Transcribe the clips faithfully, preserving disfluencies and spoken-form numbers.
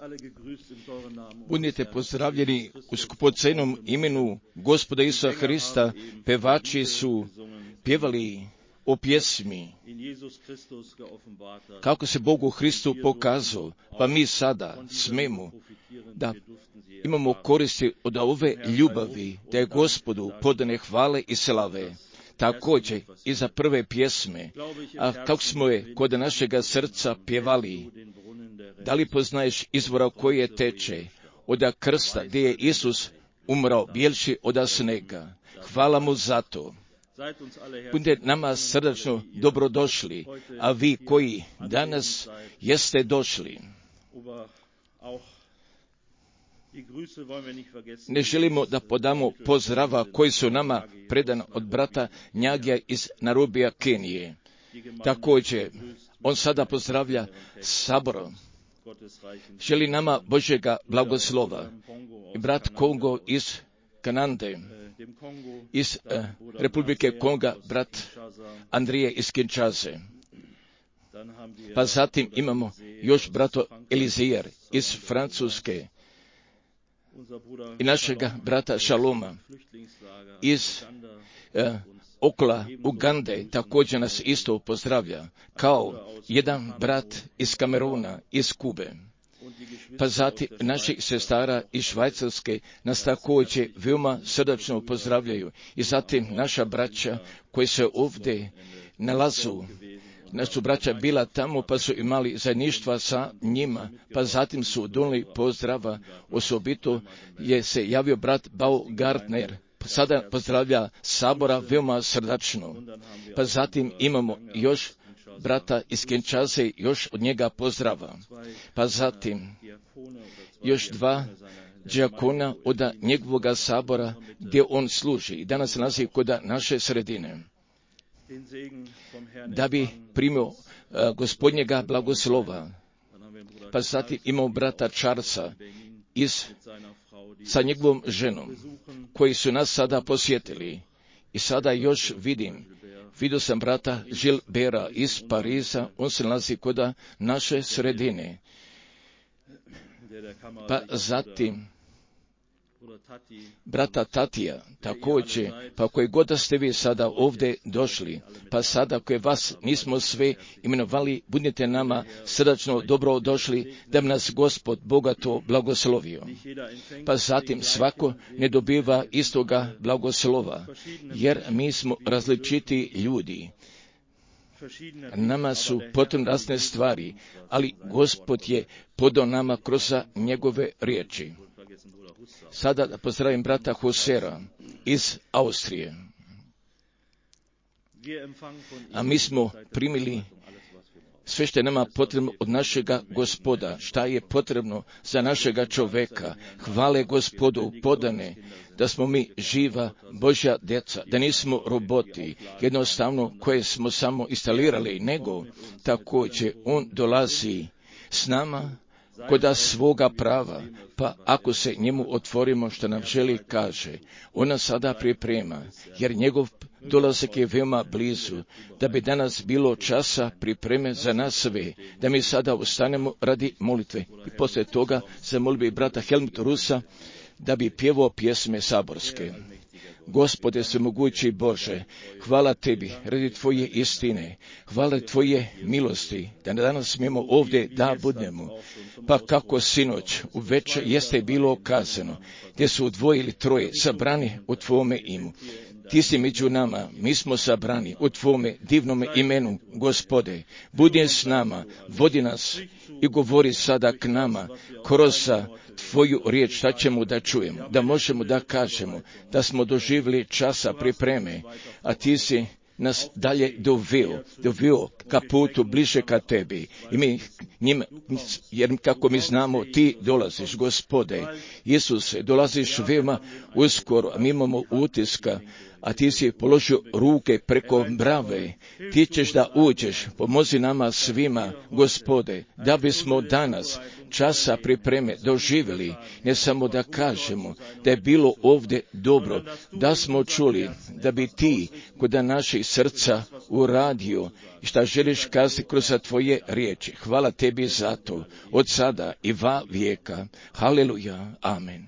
Budite pozdravljeni u skupocenom imenu Gospoda Isusa Hrista. Pevači su pjevali o pjesmi kako se Bogu Hristu pokazao, pa mi sada smemo da imamo koristi od ove ljubavi, da je Gospodu podane hvale i slave. Također i za prve pjesme, a kako smo je kod našega srca pjevali, da li poznaješ izvora koje teče, od krsta gdje je Isus umrao, bjelši od snega. Hvala mu za to. Budite nama srdačno dobrodošli, a vi koji danas jeste došli, ne želimo da podamo pozdrava koji su nama predan od brata Njagija iz Narubija, Kenije. Također, on sada pozdravlja sabor. Želi nama Božjega blagoslova. I brat Kongo iz Kanade, iz uh, Republike Konga, brat Andrije iz Kinshase. Pa zatim imamo još brato Elizijer iz Francuske i našega brata Šaloma iz uh, okla Ugande, također nas isto pozdravlja, kao jedan brat iz Kameruna, iz Kube. Pa zatim naših sestara iz Švajcarske nas također veoma srdačno pozdravljaju. I zatim naša braća koji se ovdje nalazu, naša braća bila tamo pa su imali zajedništva sa njima, pa zatim su donijeli pozdrava, osobito je se javio brat Baumgartner, sada pozdravlja sabora veoma srdačno. Pa zatim imamo još brata iz Kinshase, još od njega pozdrava. Pa zatim još dva džakona od njegovoga sabora gdje on služi i danas nalazi kod naše sredine, da bi primio uh, gospodnjega blagoslova. Pa zatim imamo brata Charlesa iz, sa njegovom ženom, koji su nas sada posjetili. I sada još vidim, vidio sam brata Gilbera iz Pariza, on se nalazi kod naše sredine. Pa zatim brata Tatija, također, pa koji god da ste vi sada ovdje došli, pa sada koje vas nismo sve imenovali, budite nama srdačno dobro došli, da bi nas Gospod bogato blagoslovio. Pa zatim svako ne dobiva istoga blagoslova, jer mi smo različiti ljudi. Nama su potrebne razne stvari, ali Gospod je podao nama kroz njegove riječi. Sada da pozdravim brata Hosera iz Austrije. A mi smo primili sve što je nama potrebno od našega Gospoda, šta je potrebno za našega čoveka. Hvale Gospodu podane da smo mi živa Božja djeca, da nismo roboti, jednostavno koje smo samo instalirali, nego također on dolazi s nama kod svoga prava, pa ako se njemu otvorimo što nam želi kaže, ona sada priprema, jer njegov dolazak je veoma blizu, da bi danas bilo časa pripreme za nas sve, da mi sada ustanemo radi molitve. I poslije toga zamolio bi brata Helmuta Rusa da bi pjevao pjesme saborske. Gospode svemogući Bože, hvala Tebi radi Tvoje istine, hvala Tvoje milosti, da danas smijemo ovdje da budemo. Pa kako sinoć u večer jeste bilo kazano, gdje su dvoje ili troje sabrani u Tvome imu. Ti si među nama, mi smo sabrani u Tvome divnome imenu, Gospode. Budi s nama, vodi nas i govori sada k nama kroz Tvoju riječ, šta ćemo da čujemo, da možemo da kažemo, da smo doživjeli časa pripreme, a Ti si nas dalje doveo, doveo ka putu bliže ka Tebi. I mi njim, jer kako mi znamo, Ti dolaziš, Gospode. Isuse, dolaziš veoma uskoro, a mi imamo utiska, a Ti si položio ruke preko brave. Ti ćeš da uđeš, pomozi nama svima, Gospode, da bismo danas časa pripreme doživjeli, ne samo da kažemo da je bilo ovdje dobro, da smo čuli da bi ti kod naših srca uradio i šta želiš kazati kroz tvoje riječi. Hvala tebi za to, od sada i va vijeka. Haleluja, amen.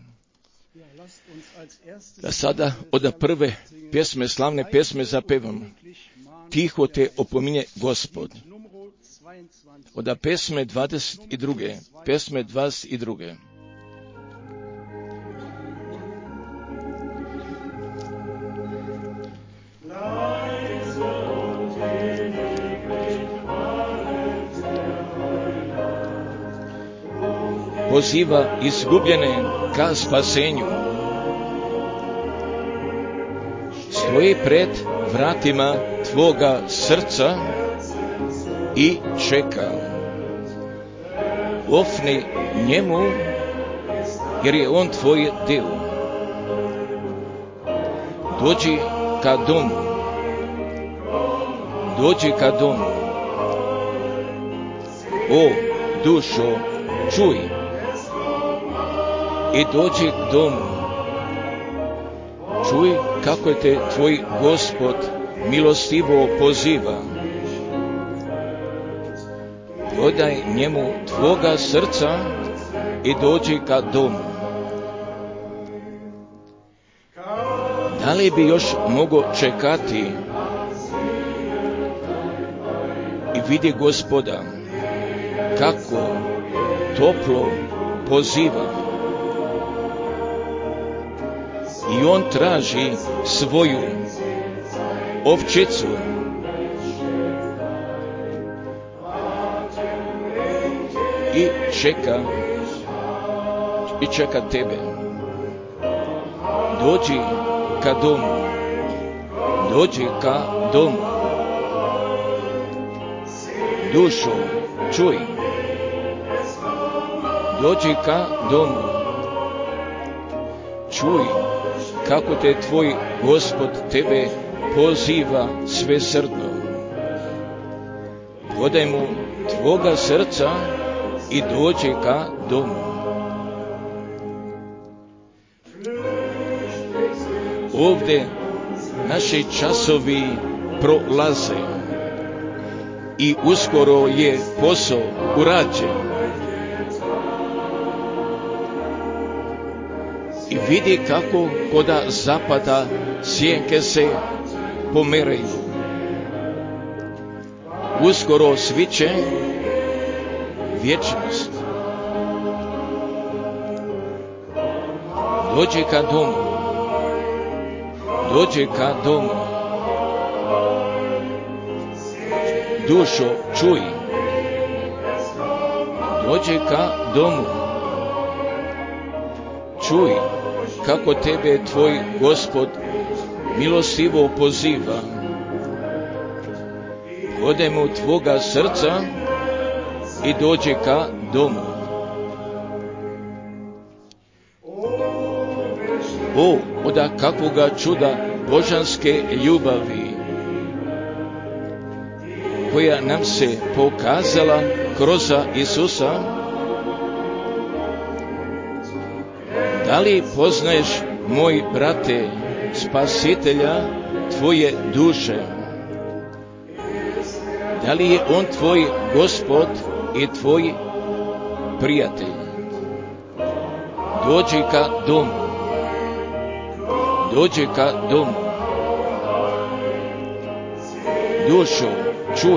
Da sada od prve pjesme, slavne pjesme zapevamo. Tiho te opominje Gospod. Od pjesme dvadeset druge. Pjesme dvadeset druge. Poziva izgubljene ka spasenju. Stoji pred vratima tvoga srca i čeka. Ofni njemu, jer je on tvoj dio. Dođi ka domu. Dođi ka domu. O dušo, čuj i dođi k domu. Čuj kako te tvoj Gospod milostivo poziva. Odaj njemu tvoga srca i dođi ka domu. Da li bi još mogo čekati i vidi Gospoda kako toplo poziva. I on traži svoju ovčicu. I čeka, i čeka tebe. Dođi ka domu. Dođi ka domu. Dušo, čuj. Dođi ka domu. Čuj kako te tvoj Gospod tebe poziva svesrdno. Podaj mu tvoga srca i dođi ka domu. Ovdje naši časovi prolaze i uskoro je posao urađen. I vidi kako koda zapada sjenke se pomeraju. Uskoro sviće vječnost. Dođi ka domu. Dođi ka domu. Dušo, čuj. Dođi ka domu. Čuj kako tebe tvoj Gospod milostivo poziva. Odaj mu tvoga srca i dođi ka domu. O, oda kakvoga čuda božanske ljubavi, koja nam se pokazala kroz Isusa. Da li poznaješ, moj brate, spasitelja tvoje duše? Da li je on tvoj Gospod i tvoj prijatelj? Dođi ka domu. Dođi ka domu. Dušo, čuj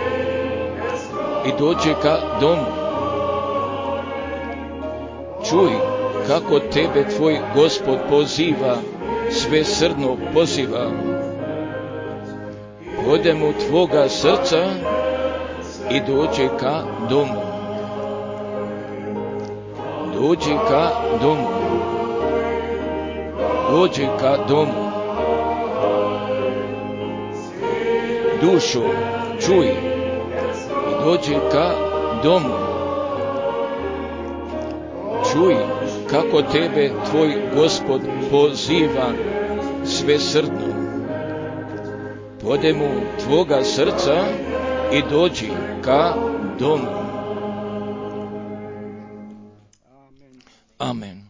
i dođi ka domu. Čuj kako tebe tvoj Gospod poziva, svesrdno poziva. Odaj mu tvoga srca i dođi ka domu. Dođi ka domu. Dođi ka domu. Dušo, čuj i dođi ka domu. Čuj kako tebe tvoj Gospod poziva svesrdno. Podaj mu tvoga srca i dođi ka domu. Amen.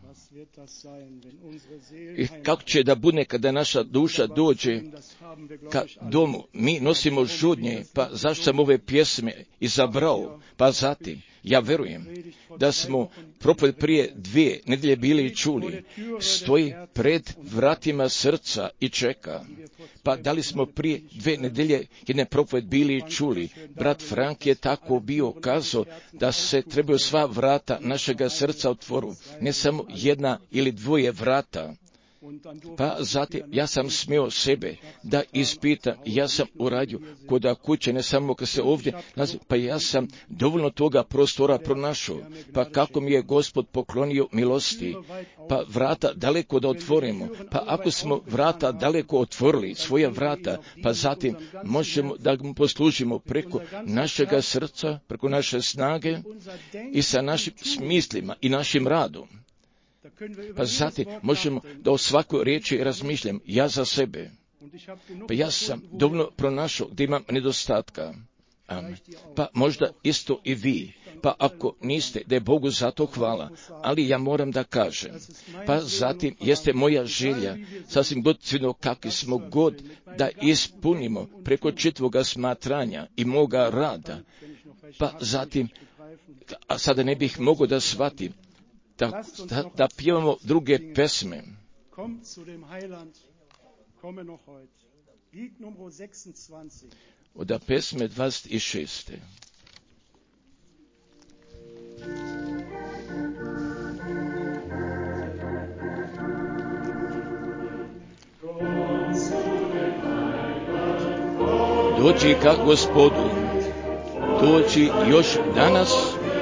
I kako će da bude kada naša duša dođe ka domu? Mi nosimo žudnje, pa zašto sam ove pjesme izabrao? Pa zatim, ja verujem da smo propoved prije dvije nedelje bili čuli, stoji pred vratima srca i čeka. Pa da li smo prije dvije nedelje jedne propoved bili čuli? Brat Frank je tako bio kazao da se trebaju sva vrata našega srca otvoru, ne samo jedna ili dvoje vrata. Pa zatim ja sam smio sebe da ispitam, ja sam uradio kod kuće, ne samo kad se ovdje nalazi, pa ja sam dovoljno toga prostora pronašao, pa kako mi je Gospod poklonio milosti, pa vrata daleko da otvorimo, pa ako smo vrata daleko otvorili, svoja vrata, pa zatim možemo da mu poslužimo preko našega srca, preko naše snage i sa našim smislima i našim radom. Pa zatim možemo da o svakoj riječi razmišljam, ja za sebe. Pa ja sam dovoljno pronašao gdje imam nedostatka. Amen. Pa možda isto i vi. Pa ako niste, da je Bogu za to hvala. Ali ja moram da kažem. Pa zatim jeste moja želja, sasvim god cvino kakvi smo god, da ispunimo preko čitvoga smatranja i moga rada. Pa zatim, a sada ne bih mogao da shvatim, Da, da, da pjevamo druge pesme. Od pesme dvadeset šest. Dođi ka Gospodu, dođi još danas,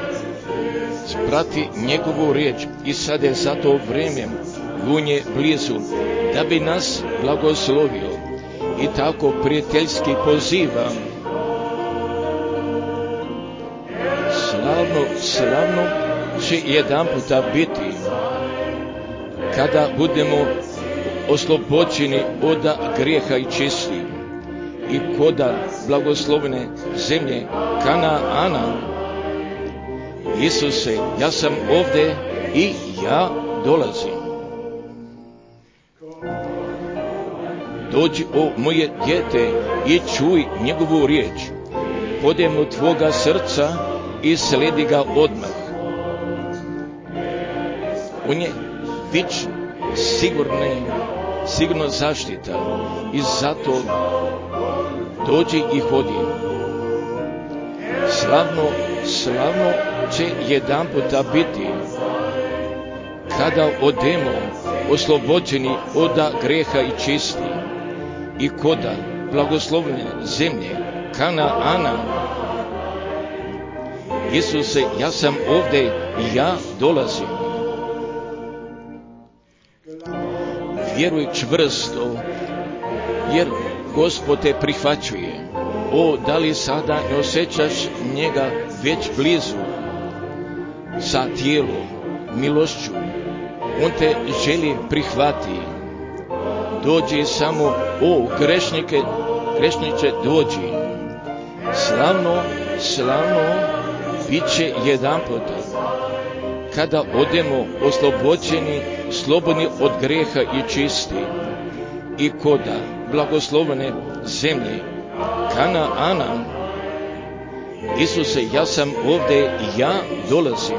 prati njegovu riječ i sad je za to vrijeme vunje blizu, da bi nas blagoslovio i tako prijateljski pozivam. Slavno, slavno će jedan puta biti, kada budemo oslobođeni od grijeha i čisti i koda blagoslovene zemlje Kanaana. Isuse, ja sam ovdje i ja dolazim. Dođi, o moje dijete, i čuj njegovu riječ. Podem u tvoga srca i sledi ga odmah. On je vično, sigurno, sigurno zaštita i zato dođi i hodi. Slavno, slavno će jedan puta biti, kada odemo oslobođeni od greha i čisti i koda blagoslovene zemlje Kanaana. Isuse, ja sam ovdje i ja dolazim. Vjeruj čvrsto, jer Gospod te prihvaćuje. O, da li sada ne osjećaš njega već blizu, sa tijelom, milošću? On te želi prihvati. Dođi samo, o grešnike, grešniče, dođi. Slavno, slavno, bit će jedan puta, kada odemo oslobođeni, slobodni od greha i čisti i koda blagoslovene zemlje Kanaana. Isuse, ja sam ovdje i ja dolazim.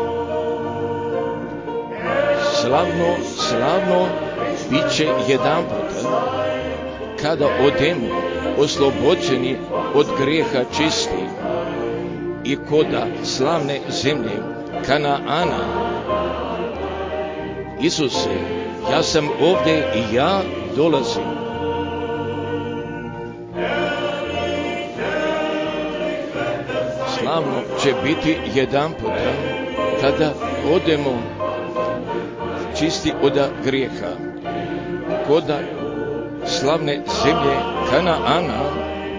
Slavno, slavno, bit će jedan puta, kada odemo oslobođeni od grijeha čisti i koda slavne zemlje Kanaana. Isuse, ja sam ovdje i ja dolazim. Slavno će biti jedan puta, kada odemo čisti od grijeha, koda slavne zemlje Kanaana.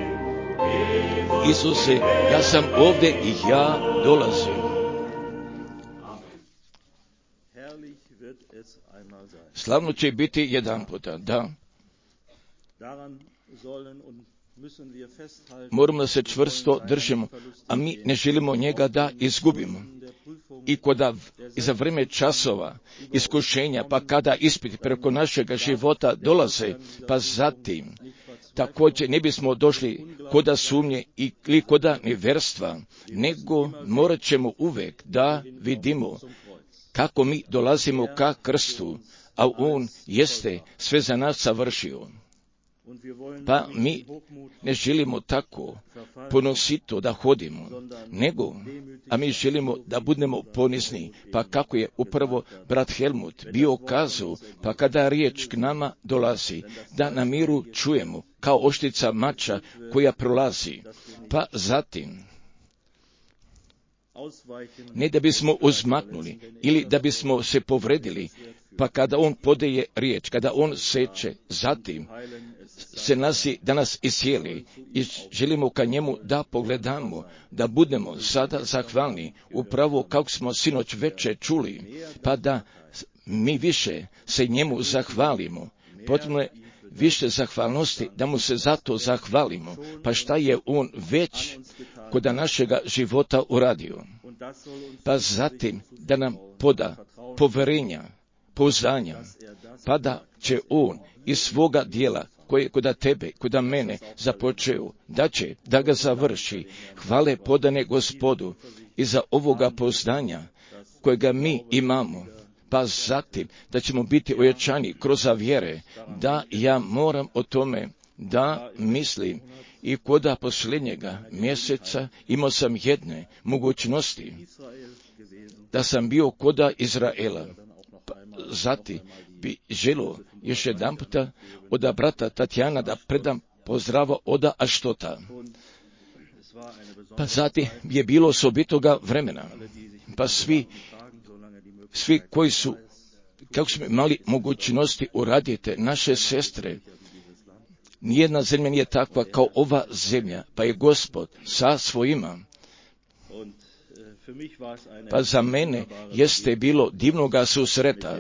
Isuse, ja sam ovdje i ja dolazim. Slavno će biti jedan puta, da. moramo da se čvrsto držimo, a mi ne želimo njega da izgubimo. I kada za vrijeme časova iskušenja, pa kada ispiti preko našega života dolaze, pa zatim također ne bismo došli koda sumnje ili koda neverstva, nego morat ćemo uvek da vidimo kako mi dolazimo ka krstu, a on jeste sve za nas savršio. Pa mi ne želimo tako ponosito da hodimo, nego, a mi želimo da budemo ponizni, pa kako je upravo brat Helmut bio kazao, pa kada riječ k nama dolazi, da na miru čujemo, kao oštrica mača koja prolazi, pa zatim, ne da bismo uzmaknuli ili da bismo se povredili, pa kada on podeje riječ, kada on seče, zatim se nasi danas isjeli i želimo ka njemu da pogledamo, da budemo sada zahvalni, upravo kako smo sinoć veče čuli, pa da mi više se njemu zahvalimo. Potrebno je više zahvalnosti, da mu se zato zahvalimo, pa šta je on već kod našega života uradio. Pa zatim da nam poda poverenja, pouzdanja, pa da će on iz svoga dijela koje kod tebe, kod mene započeo, da će da ga završi. Hvale podane Gospodu i za ovoga pouzdanja kojega mi imamo. Pa zatim da ćemo biti ojačani kroz vjere, da ja moram o tome da mislim. I koda posljednjega mjeseca imao sam jedne mogućnosti, da sam bio koda Izraela. Pa zatim bi želio još jedan puta od brata Tatjana da predam pozdrava oda Aštota. Pa zatim je bilo osobitoga vremena, pa svi, svi koji su, kako smo imali mogućnosti uraditi, naše sestre, nijedna zemlja nije takva kao ova zemlja, pa je Gospod sa svojima. Pa za mene jeste bilo divnoga susreta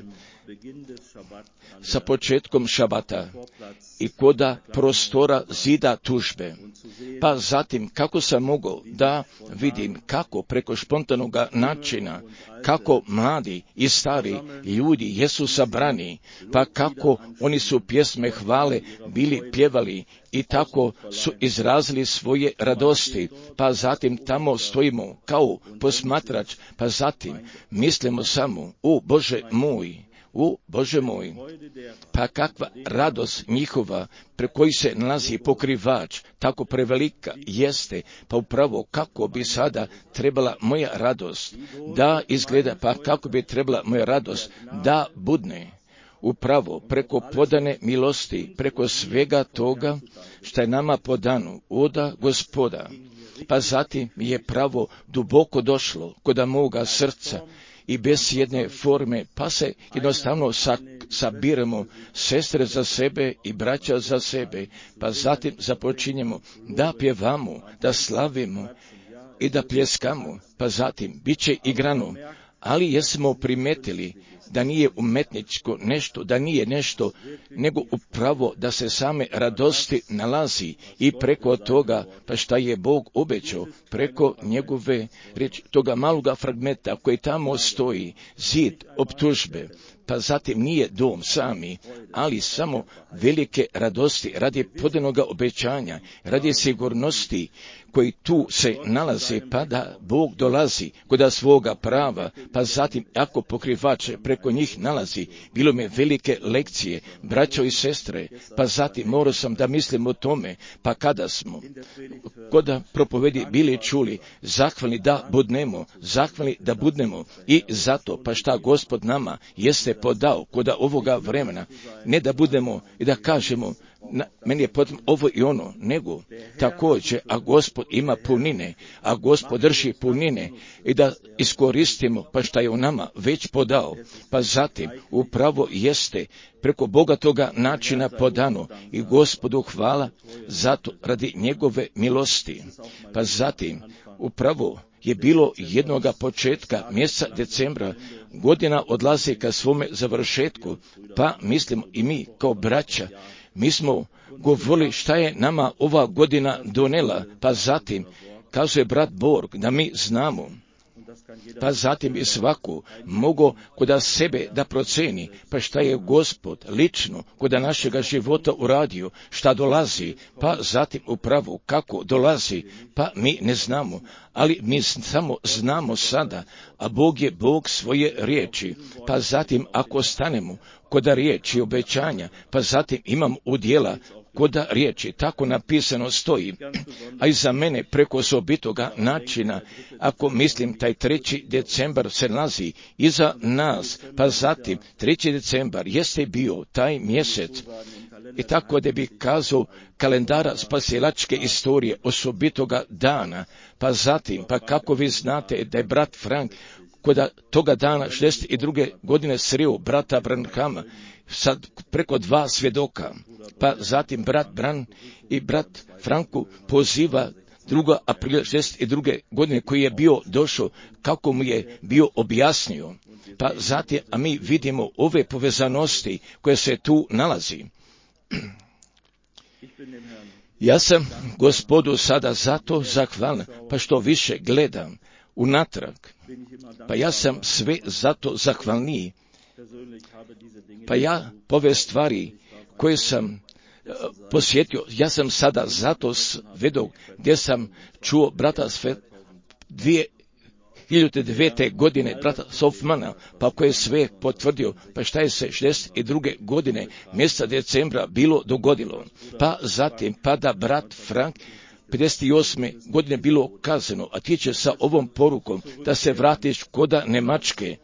sa početkom šabata i koda prostora zida tužbe. Pa zatim kako sam mogao da vidim kako preko spontanog načina, kako mladi i stari ljudi jesu sabrani, pa kako oni su pjesme hvale bili pjevali i tako su izrazili svoje radosti, pa zatim tamo stojimo kao posmatrač, pa zatim mislimo samo, o Bože moj, U Bože moj, pa kakva radost njihova pre koji se nalazi pokrivač, tako prevelika jeste, pa upravo kako bi sada trebala moja radost da izgleda, pa kako bi trebala moja radost da budne. Upravo preko podane milosti, preko svega toga što je nama podano oda Gospoda, pa zatim je pravo duboko došlo kod moga srca, i bez jedne forme, pa se jednostavno sabiramo sestre za sebe i braća za sebe, pa zatim započinjemo da pjevamo, da slavimo i da pljeskamo, pa zatim bit će igrano, ali jesmo primetili da nije umetničko nešto, da nije nešto, nego upravo da se same radosti nalazi i preko toga, pa šta je Bog obećao, preko njegove riječi, toga maloga fragmenta koji tamo stoji, zid optužbe, pa zatim nije dom sami, ali samo velike radosti radi podanoga obećanja, radi sigurnosti koji tu se nalaze, pa da Bog dolazi kod svoga prava, pa zatim ako pokrivače preko njih nalazi, bilo mi velike lekcije, braćo i sestre, pa zatim morao sam da mislim o tome, pa kada smo kod propovedi bili čuli, zahvalni da budnemo, zahvalni da budnemo i zato, pa šta Gospod nama jeste podao kod ovoga vremena, ne da budemo i da kažemo, na, meni je potrebno ovo i ono, nego također, a Gospod ima punine, a Gospod drži punine i da iskoristimo pa šta je u nama već podao, pa zatim upravo jeste preko bogatoga načina podano i Gospodu hvala zato radi njegove milosti, pa zatim upravo je bilo jednoga početka mjeseca decembra, godina odlazi ka svome završetku, pa mislimo i mi kao braća mi smo govorili šta je nama ova godina donela, pa zatim, kazuje brat Borg, da mi znamo, pa zatim i svaku mogu koda sebe da proceni, pa šta je Gospod lično koda našega života uradio, šta dolazi, pa zatim upravo kako dolazi, pa mi ne znamo, ali mi samo znamo sada, a Bog je Bog svoje riječi, pa zatim ako stanemo koda riječi obećanja, pa zatim imam udjela koda riječi, tako napisano stoji, a i za mene preko osobitoga načina, ako mislim taj treći decembar se nalazi iza nas, pa zatim treći decembar jeste bio taj mjesec, i tako da bi kazao kalendara spasilačke istorije osobitoga dana, pa zatim, pa kako vi znate da je brat Frank koda toga dana šezdeset druge godine sreo brata Branhama, sad preko dva svjedoka, pa zatim brat Bran i brat Franku poziva drugog aprila šezdeset druge godine koji je bio došao, kako mu je bio objasnio, pa zatim, a mi vidimo ove povezanosti koje se tu nalazi. Ja sam Gospodu sada zato zahvalan, pa što više gledam unatrag, pa ja sam sve zato zahvalniji, pa ja ove stvari koje sam uh, posjetio, ja sam sada zato svedok gdje sam čuo brata sve dvije hiljade devete. godine brata Sofmana, pa koje je sve potvrdio, pa šta je se šezdeset druge. godine mjeseca decembra bilo dogodilo, pa zatim pada brat Frank pedeset osme. godine bilo kazano, a ti će sa ovom porukom da se vratiš koda Nemačke,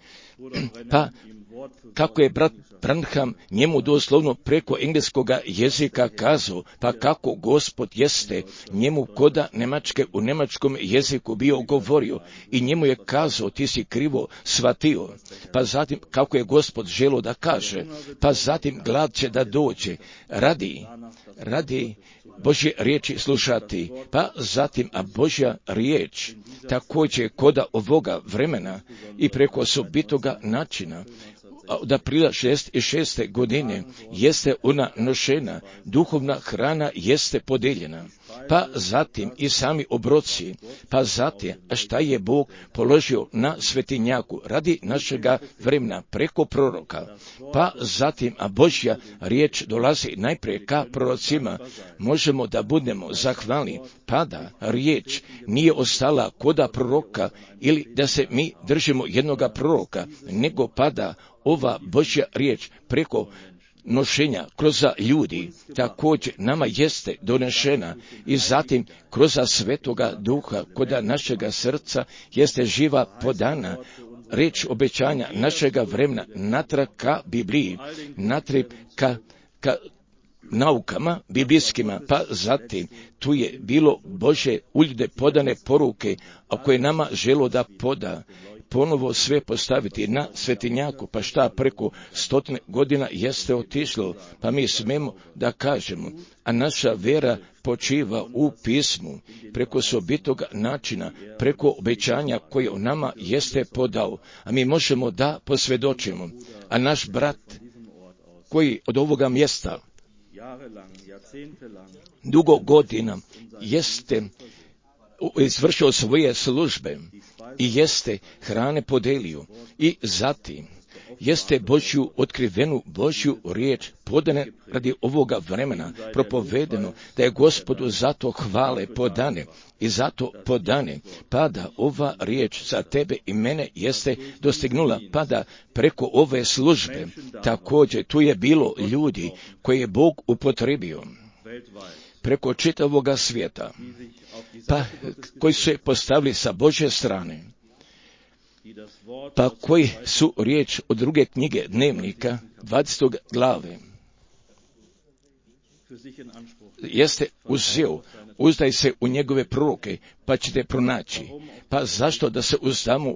pa kako je brat Branham njemu doslovno preko engleskoga jezika kazao, pa kako Gospod jeste njemu koda Nemačke u nemačkom jeziku bio govorio i njemu je kazao ti si krivo shvatio, pa zatim kako je Gospod želo da kaže, pa zatim glad će da dođe, radi, radi Božje riječi slušati, pa zatim, a Božja riječ također koda ovoga vremena i preko osobitoga načina, od aprila šezdeset šeste. godine jeste ona nošena, duhovna hrana jeste podijeljena, pa zatim i sami obroci, pa zatim šta je Bog položio na svetinjaku radi našega vremena preko proroka, pa zatim a Božja riječ dolazi najprije ka prorocima, možemo da budemo zahvalni, pa da riječ nije ostala koda proroka ili da se mi držimo jednoga proroka, nego pada ova Božja riječ preko nošenja kroz ljudi također nama jeste donešena i zatim kroz Svetoga Duha koda našega srca jeste živa podana riječ obećanja našega vremena natrag ka Bibliji, natrag ka, ka naukama biblijskima, pa zatim tu je bilo Bože uljude podane poruke, a koje nama želo da poda, ponovo sve postaviti na svetinjaku, pa šta preko stotine godina jeste otišlo, pa mi smemo da kažemo, a naša vera počiva u pismu, preko osobitoga načina, preko obećanja koje u nama jeste podao, a mi možemo da posvjedočimo, a naš brat koji od ovoga mjesta dugo godina jeste izvršio svoje službe i jeste hrane podelio i zatim jeste Božju otkrivenu Božju riječ podane radi ovoga vremena, propovedeno da je Gospodu zato hvale podane i zato podane, pa da ova riječ za tebe i mene jeste dostignula, pa da preko ove službe također tu je bilo ljudi koje je Bog upotrebio preko čitavoga svijeta, pa koji su se postavili sa Božje strane, pa koji su riječ od druge knjige dnevnika, dvadesete glave, jeste uzeo, uzdaj se u njegove proroke, pa ćete pronaći. Pa zašto da se uzdamo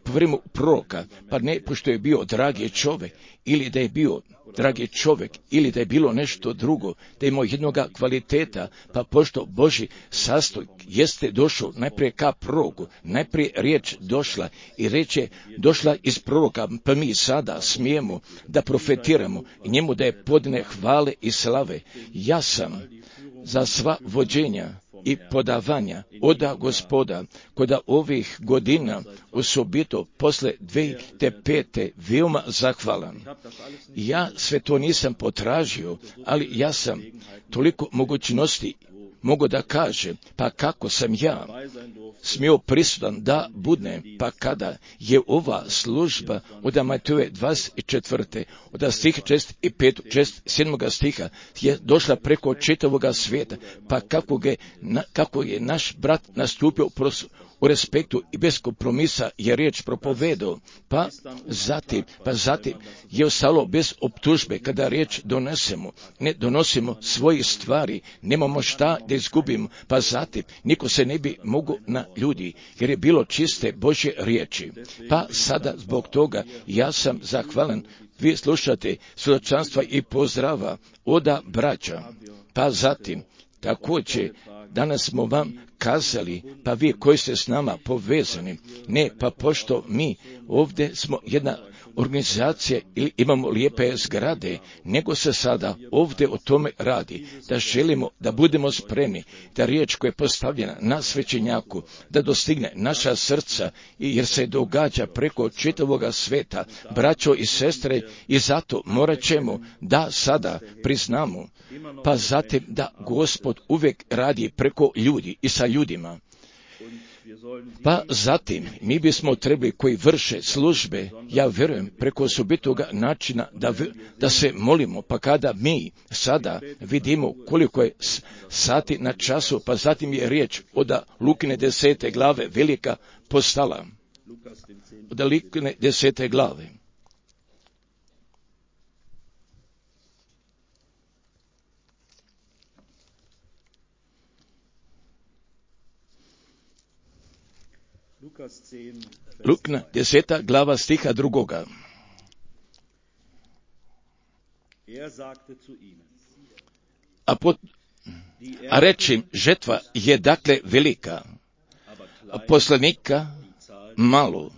po vremenu proroka, pa ne pošto je bio dragi čovjek, ili da je bio dragi čovjek, ili da je bilo nešto drugo, da je imao jednoga kvaliteta, pa pošto Božji sastojk jeste došao najprije ka proroku, najprije riječ došla i reče došla iz proroka, pa mi sada smijemo da profetiramo i njemu da je podne hvale i slave. Ja sam za sva vođenja i podavanja oda Gospoda, koda ovih godina, osobito posle dve tisuće pete, veoma zahvalan. Ja sve to nisam potražio, ali ja sam toliko mogućnosti mogu da kaže, pa kako sam ja smio prisutan da budne, pa kada je ova služba od Matejove dvadeset četvrte, od stiha šest i pet, šest, sedam stiha je došla preko čitavoga svijeta, pa kako, ge, na, kako je naš brat nastupio pros, u respektu i bez kompromisa je riječ propovedao, pa zatim, pa zatim je ostalo bez optužbe kada riječ donesemo, ne donosimo svoje stvari, nemamo šta da izgubimo, pa zatim niko se ne bi mogu na ljudi, jer je bilo čiste Božje riječi. Pa sada zbog toga ja sam zahvalan, vi slušate svjedočanstva i pozdrava oda braća, pa zatim također danas smo vam kazali, pa vi koji ste s nama povezani, ne, pa pošto mi ovdje smo jedna organizacija ili imamo lijepe zgrade, nego se sada ovdje o tome radi, da želimo da budemo spremni, da riječ koja je postavljena na svećenjaku, da dostigne naša srca, jer se događa preko čitavoga sveta, braćo i sestre, i zato morat ćemo da sada priznamo, pa zatim da Gospod uvijek radi preko ljudi i sa ljudima. Pa zatim, mi bismo trebali koji vrše službe, ja vjerujem, preko osobitoga načina da, da se molimo, pa kada mi sada vidimo koliko je sati na času, pa zatim je riječ od Lukine desete glave velika postala. Od Lukine desete glave. Lukna, deseta glava stiha drugoga. A, pot, a reći, žetva je dakle velika, a poslanika malo.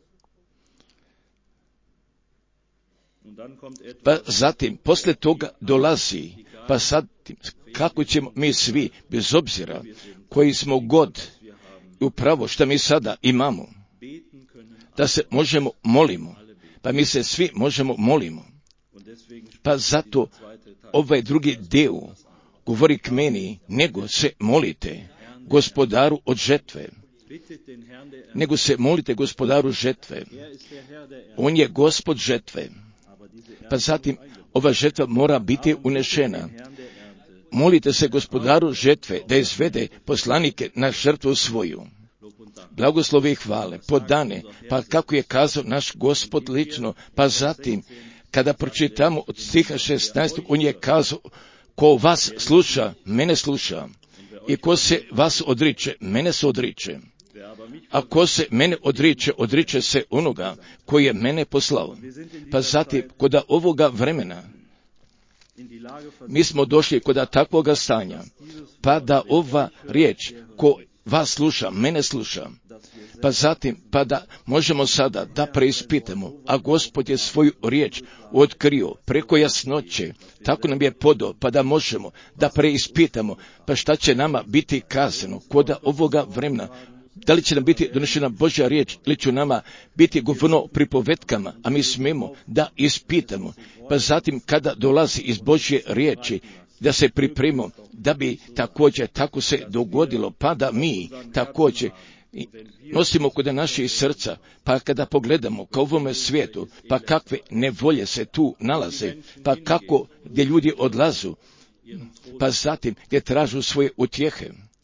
Pa zatim, posle toga dolazi, pa sad, kako ćemo mi svi, bez obzira, koji smo god, upravo što mi sada imamo, da se možemo molimo, pa mi se svi možemo molimo. Pa zato ovaj drugi dio govori k meni, nego se molite Gospodaru od žetve, nego se molite Gospodaru žetve. On je Gospod žetve. Pa zatim ova žetva mora biti unešena. Molite se Gospodaru žetve da izvede poslanike na žrtvu svoju. Blagoslovi i hvale, podane, pa kako je kazao naš Gospod lično, pa zatim, kada pročitamo od stiha šesnaestog, on je kazao, ko vas sluša, mene sluša, i ko se vas odriče, mene se odriče. A ko se mene odriče, odriče se onoga koji je mene poslao. Pa zatim, kod ovoga vremena, mi smo došli kod takvoga stanja, pa da ova riječ, ko vas sluša, mene sluša, pa zatim, pa da možemo sada da preispitamo, a Gospod je svoju riječ otkrio preko jasnoće, tako nam je podao, pa da možemo da preispitamo, pa šta će nama biti kazano kod ovoga vremena, da li će nam biti donešena Božja riječ, ili će nama biti govoreno pripovetkama, a mi smemo da ispitamo, pa zatim kada dolazi iz Božje riječi, da se pripremimo, da bi također tako se dogodilo, pa da mi također nosimo kod naših srca, pa kada pogledamo ka ovome svijetu, pa kakve nevolje se tu nalaze, pa kako gdje ljudi odlazu, pa zatim gdje tražu svoje utjehe.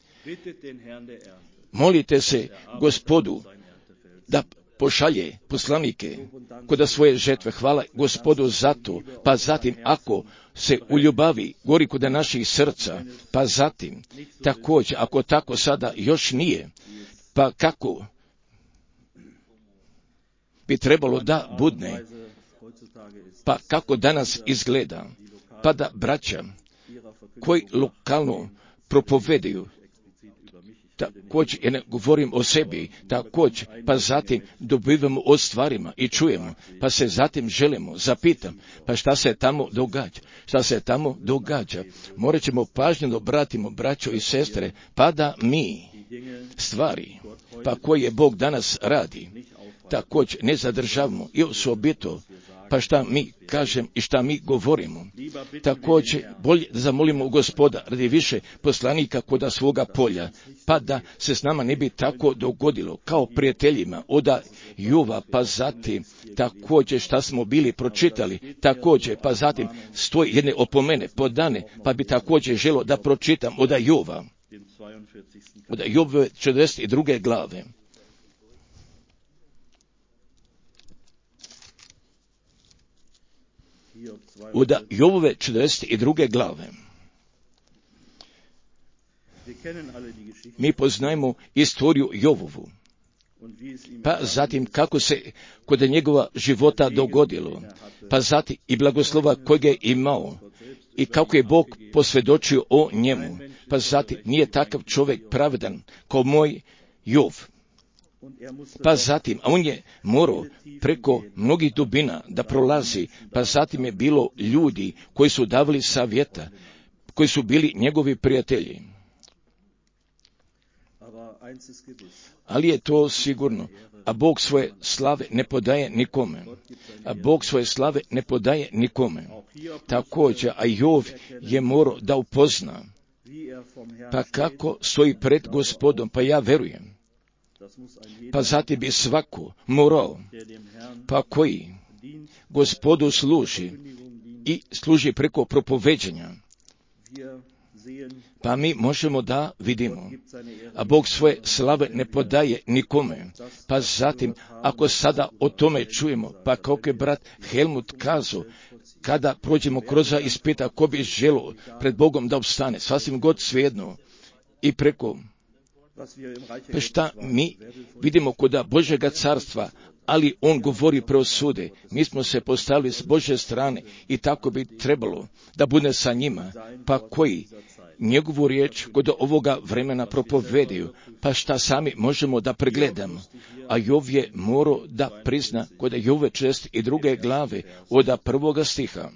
Molite se Gospodu da pošalje poslanike kod svoje žetve. Hvala Gospodu za to. Pa zatim, ako se u ljubavi gori kod naših srca, pa zatim, također, ako tako sada još nije, pa kako? bi trebalo da budne, pa kako danas izgleda, pa da braća koji lokalno propovedaju, također, ja ne govorim o sebi, također, pa zatim dobivamo o stvarima i čujemo, pa se zatim želimo, zapitam, pa šta se tamo događa, šta se tamo događa, morat ćemo pažnjeno obratimo, braćo i sestre, pa da mi stvari, pa koje Bog danas radi, također ne zadržavamo i osobito, pa šta mi kažem i šta mi govorimo. Također, bolje da zamolimo Gospoda radi više poslanika koda svoga polja, pa da se s nama ne bi tako dogodilo, kao prijateljima oda Jova, pa zatim također šta smo bili pročitali, također, pa zatim stoji jedne opomene podane, pa bi također želo da pročitam oda Jova, oda Jove četrdeset druge glave. Od Jovove četrdeset druge glave. Mi poznajemo istoriju Jovovu, pa zatim kako se kod njegova života dogodilo, pa zatim i blagoslova kojeg je imao i kako je Bog posvjedočio o njemu, pa zatim nije takav čovjek pravedan kao moj Jov. Pa zatim, a on je morao preko mnogih dubina da prolazi, pa zatim je bilo ljudi koji su davali savjeta, koji su bili njegovi prijatelji. Ali je to sigurno, a Bog svoje slave ne podaje nikome. A Bog svoje slave ne podaje nikome. Također, a Jov je morao da upozna, pa kako stoji pred Gospodom, pa ja verujem. Pa zatim bi svako morao, pa koji Gospodu služi i služi preko propoveđenja, pa mi možemo da vidimo, a Bog svoje slave ne podaje nikome. Pa zatim, ako sada o tome čujemo, pa kako je brat Helmut kazao, kada prođemo kroz ispita, ko bi želio pred Bogom da opstane, sasvim god svejedno, i preko pa šta mi vidimo kod Božjega carstva, ali on govori preosude. Mi smo se postavili s Božje strane i tako bi trebalo da bude sa njima, pa koji njegovu riječ kod ovoga vremena propovedaju, pa šta sami možemo da pregledamo. A Jov je morao da prizna kod Jove četrdeset druge glave od prvoga stiha.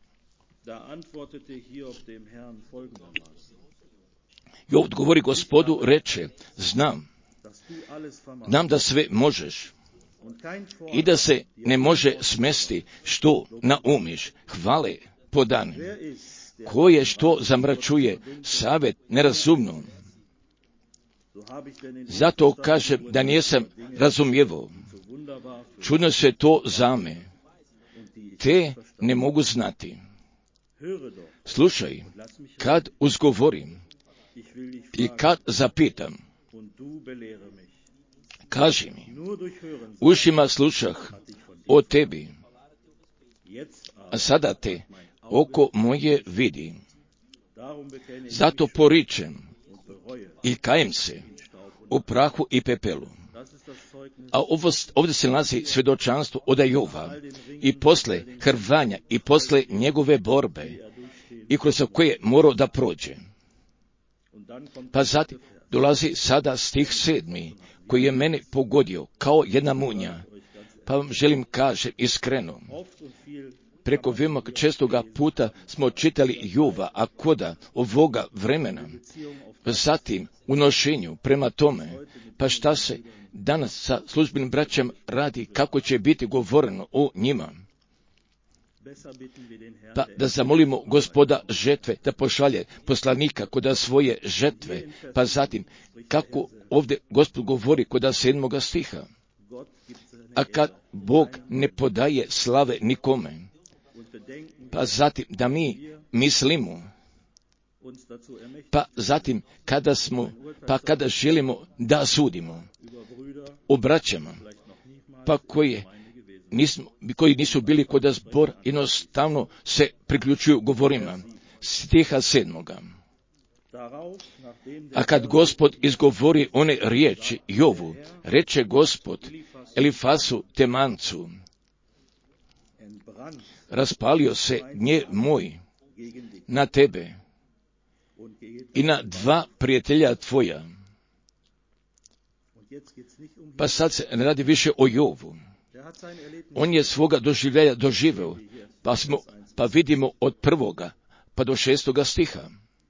Jov odgovori Gospodu, reče, znam, znam da sve možeš i da se ne može smesti što naumiš, hvale podane. Ko je što zamračuje savjet nerazumno? Zato kažem da nisam razumijevao. Čudno se to za me, te ne mogu znati. Slušaj, kad uzgovorim i kad zapitam, kaži mi, ušima slušah o tebi, a sada te oko moje vidi. Zato poričem i kajem se u prahu i pepelu. A ovo, ovdje se nalazi svjedočanstvo od Jova i posle hrvanja i posle njegove borbe i kroz koje morao da prođe. Pa zatim dolazi sada stih sedmi, koji je mene pogodio kao jedna munja. Pa vam želim kažem iskreno, preko veoma čestoga puta smo čitali Jova, a koda ovoga vremena, zatim u nošenju prema tome, pa šta se danas sa službenim braćem radi, kako će biti govoreno o njima. Pa da zamolimo Gospoda žetve da pošalje poslanika kod svoje žetve, pa zatim kako ovdje Gospod govori kod sedmoga stiha. A kad Bog ne podaje slave nikome, pa zatim da mi mislimo, pa zatim kada smo, pa kada želimo da sudimo o braćama, pa koje nismo, koji nisu bili kod zbor, jednostavno se priključuju govorima stiha sedmoga. A kad Gospod izgovori one riječi Jovu, reče Gospod Elifasu Temancu, raspalio se gnjev moj na tebe i na dva prijatelja tvoja. Pa sad se ne radi više o Jovu. On je svoga doživljaja doživeo, pa, smo, pa vidimo od prvoga pa do šestoga stiha.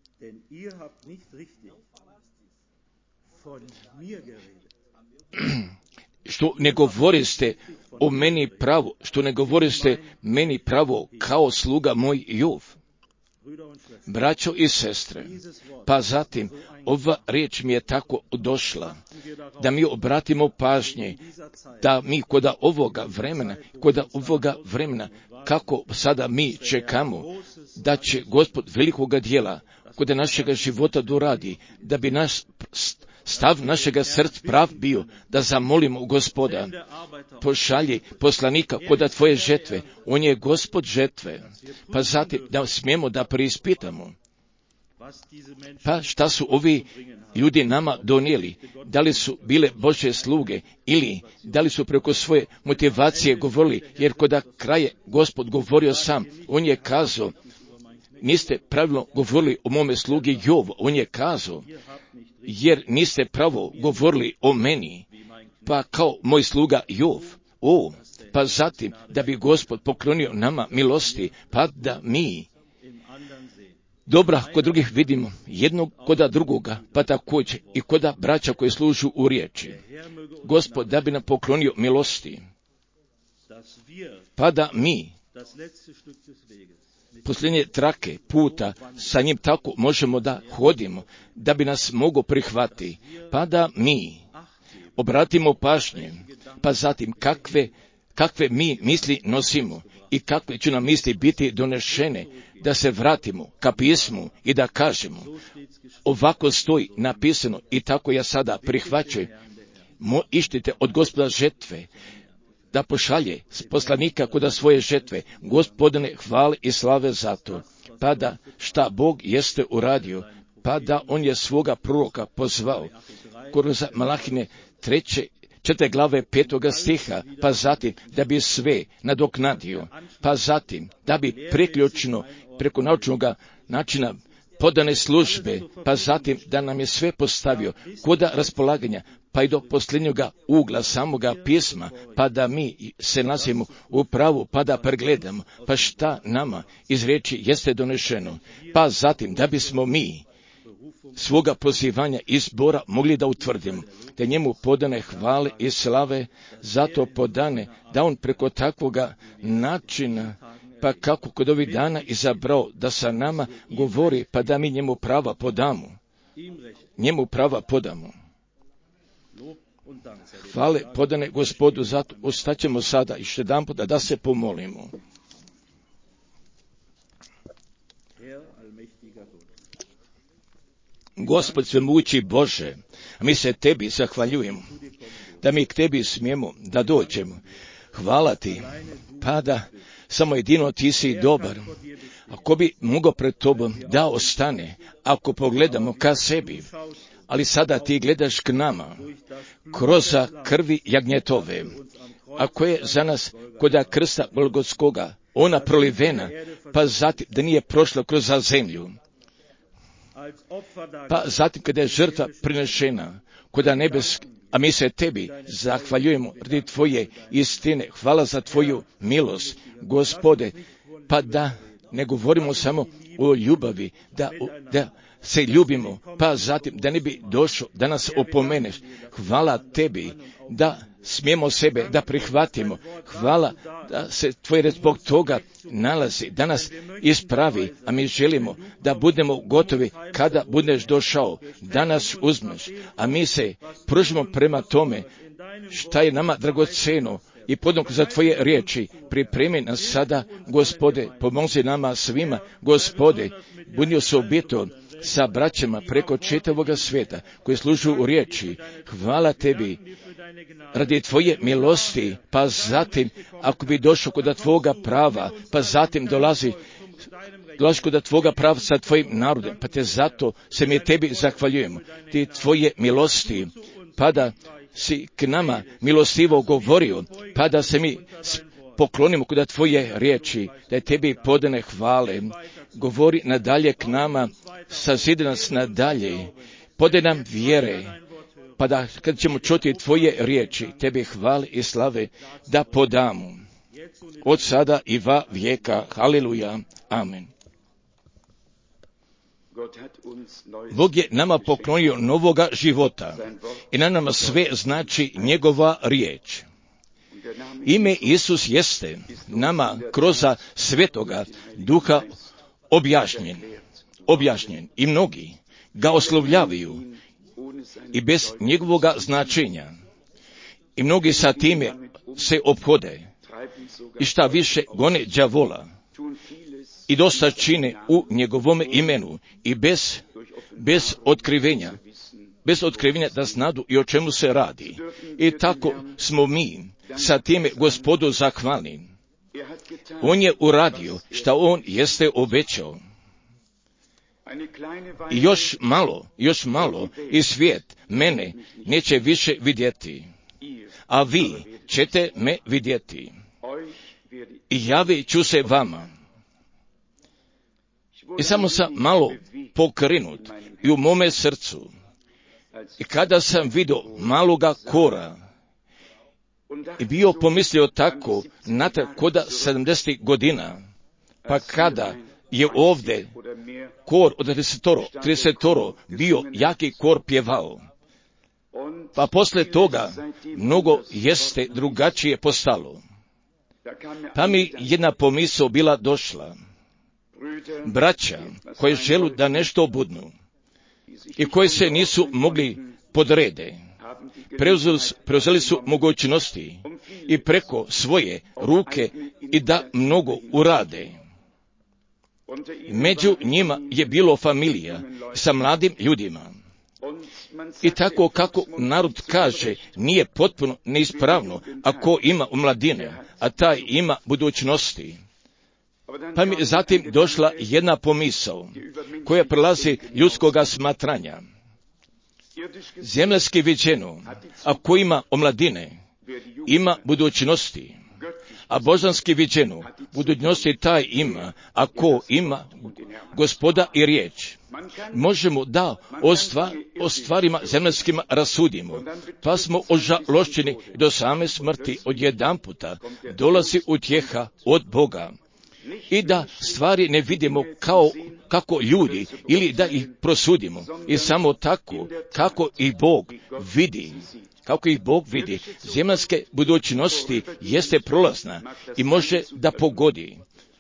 Što ne govoriste o meni pravo, što ne govoriste meni pravo kao sluga moj Jov. Braćo i sestre, pa zatim ova riječ mi je tako došla, da mi obratimo pažnje, da mi kod ovoga vremena, kod ovoga vremena, kako sada mi čekamo, da će Gospod velikoga dijela kod našega života doradi, da bi naš stav našega srca prav bio, da zamolimo Gospoda, pošalji poslanika kod tvoje žetve, on je Gospod žetve, pa zatim da smijemo da preispitamo. Pa šta su ovi ljudi nama donijeli? Da li su bile Božje sluge ili da li su preko svoje motivacije govorili, jer kod kraja Gospod govorio sam, on je kazao, niste pravilno govorili o mome slugi Jovu, on je kazao, jer niste pravo govorili o meni, pa kao moj sluga Jov. O, pa zatim da bi Gospod poklonio nama milosti, pa da mi dobra kod drugih vidimo, jednog koda drugoga, pa također i koda braća koji služu u riječi. Gospod da bi nam poklonio milosti, pa da mi posljednje trake puta sa njim tako možemo da hodimo, da bi nas mogo prihvati, pa da mi obratimo pažnje, pa zatim kakve, kakve mi misli nosimo i kakve će nam misli biti donešene, da se vratimo ka pismu i da kažemo, ovako stoji napisano i tako ja sada prihvaćam, mo ištite od Gospoda žetve, da pošalje poslanika kod svoje žetve. Gospodine, hvale i slave za to. Pa da šta Bog jeste uradio, pa da on je svoga proroka pozvao kroz Malahine treće, četvrte glave petoga stiha, pa zatim da bi sve nadoknadio, pa zatim da bi priključno preko naučnog načina podane službe, pa zatim da nam je sve postavio kod raspolaganja, pa i do posljednjega ugla samoga pisma, pa da mi se nazivimo u pravu, pa da pregledamo, pa šta nama iz riječi jeste donešeno, pa zatim da bismo mi svoga pozivanja izbora mogli da utvrdimo, da njemu podane hvale i slave, zato podane da on preko takvoga načina, pa kako kod ovih dana izabrao da sa nama govori, pa da mi njemu prava podamo. Njemu prava podamo. Hvale podane Gospodu, zato ostaćemo sada još jedan puta da se pomolimo. Gospod svemogući Bože, mi se tebi zahvaljujemo, da mi k tebi smijemo da dođemo. Hvala ti, pa da samo jedino ti si dobar. Ako bi mogao pred tobom da ostane, ako pogledamo ka sebi, ali sada ti gledaš k nama, kroz krvi jagnjetove, ako je za nas kod krsta Golgotskoga, ona prolivena, pa zatim da nije prošla kroz zemlju, pa zatim kada je žrtva prinešena kod nebesk, a mi se tebi zahvaljujemo radi tvoje istine, hvala za tvoju milost, Gospode, pa da ne govorimo samo o ljubavi, da, da se ljubimo, pa zatim da ne bi došlo da nas opomeneš. Hvala tebi da smijemo sebe da prihvatimo. Hvala da se tvoj red zbog toga nalazi, da nas ispravi, a mi želimo da budemo gotovi kada budeš došao, da nas uzmeš, a mi se pružimo prema tome šta je nama dragoceno i podnog za tvoje riječi. Pripremi nas sada, Gospode, pomozi nama svima, Gospode, budi osobito sa braćama preko čitavoga svijeta koji služu u riječi. Hvala tebi radi tvoje milosti, pa zatim ako bi došao kod tvoga prava, pa zatim dolazi dolaziš kod Tvoga pravca, Tvojim narodem, pa te zato se mi Tebi zahvaljujemo. Ti Tvoje milosti, pa da si k nama milostivo govorio, pa da se mi poklonimo kod Tvoje riječi, da je Tebi podane hvale. Govori nadalje k nama, sazidi nas nadalje, podaj nam vjere, pa da kad ćemo čuti Tvoje riječi, Tebi hvale i slave da podamo. Od sada i va vijeka. Haleluja. Amen. Bog je nama poklonio novoga života i na nama sve znači njegova riječ. Ime Isus jeste nama kroz Svetoga Duha objašnjen, objašnjen i mnogi ga oslovljavaju i bez njegovoga značenja. I mnogi sa time se ophode i šta više gone đavola i dosta čine u njegovom imenu i bez, bez otkrivenja, bez otkrivenja da znadu i o čemu se radi. I tako smo mi sa time Gospodu zahvalni. On je uradio šta on jeste obećao. I još malo, još malo i svijet mene neće više vidjeti, a vi ćete me vidjeti. I javit ću se vama. I samo sam malo pokrenut i u mome srcu. I kada sam vidio maloga kora i bio pomislio tako natrag koda sedamdeset godina, pa kada je ovdje kor od tridesetoro bio jaki kor pjevao, pa posle toga mnogo jeste drugačije postalo. Pa mi jedna pomisao bila došla. Braća koji želu da nešto budnu i koji se nisu mogli podrede, preuzeli, preuzeli su mogućnosti i preko svoje ruke i da mnogo urade. Među njima je bilo familija sa mladim ljudima. I tako kako narod kaže, nije potpuno neispravno ako ima omladine, a taj ima budućnosti. Pa mi zatim došla jedna pomisao koja prelazi ljudskoga smatranja. Zemljanski viđeno, ako ima omladine, ima budućnosti, a božanski viđeno, budućnosti taj ima, ako ima Gospoda i riječ. Možemo da o, stvar, o stvarima zemljskima rasudimo, pa smo ožalošćeni do same smrti odjedan puta dolazi utjeha od Boga. I da stvari ne vidimo kao kako ljudi ili da ih prosudimo i samo tako kako ih Bog vidi. Kako ih Bog vidi, zemljanske budućnosti jeste prolazna i može da pogodi.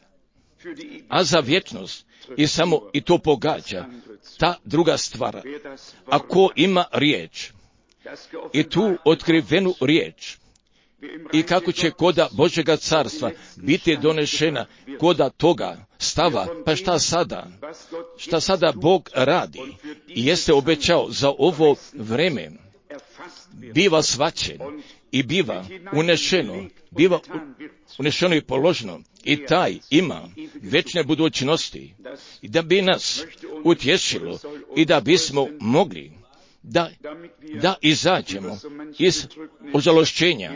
A za vječnost i samo i to pogađa ta druga stvar. Ako ima riječ i tu otkrivenu riječ, i kako će koda Božjega carstva biti donešena koda toga stava, pa šta sada? Šta sada Bog radi i jeste obećao za ovo vreme, biva svaćen i biva unešeno, biva unešeno i položeno i taj ima večne budućnosti i da bi nas utješilo i da bismo mogli da, da izađemo iz ožalošćenja.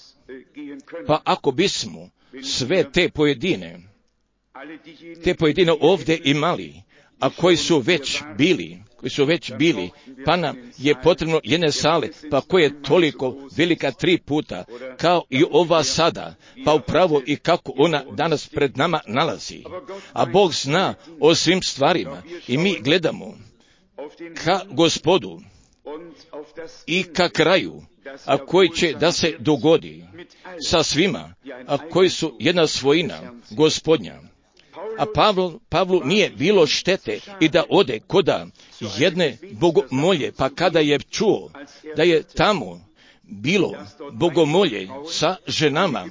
Pa ako bismo sve te pojedine, te pojedine ovdje imali, a koji su već bili, koji su već bili, pa nam je potrebno jedne sale, pa koja je toliko velika tri puta, kao i ova sada, pa upravo i kako ona danas pred nama nalazi. A Bog zna o svim stvarima i mi gledamo ka Gospodu i ka kraju, a koji će da se dogodi sa svima, a koji su jedna svojina Gospodnja. A Pavlu, Pavlu nije bilo štete i da ode koda jedne bogomolje, pa kada je čuo da je tamo bilo bogomolje sa ženama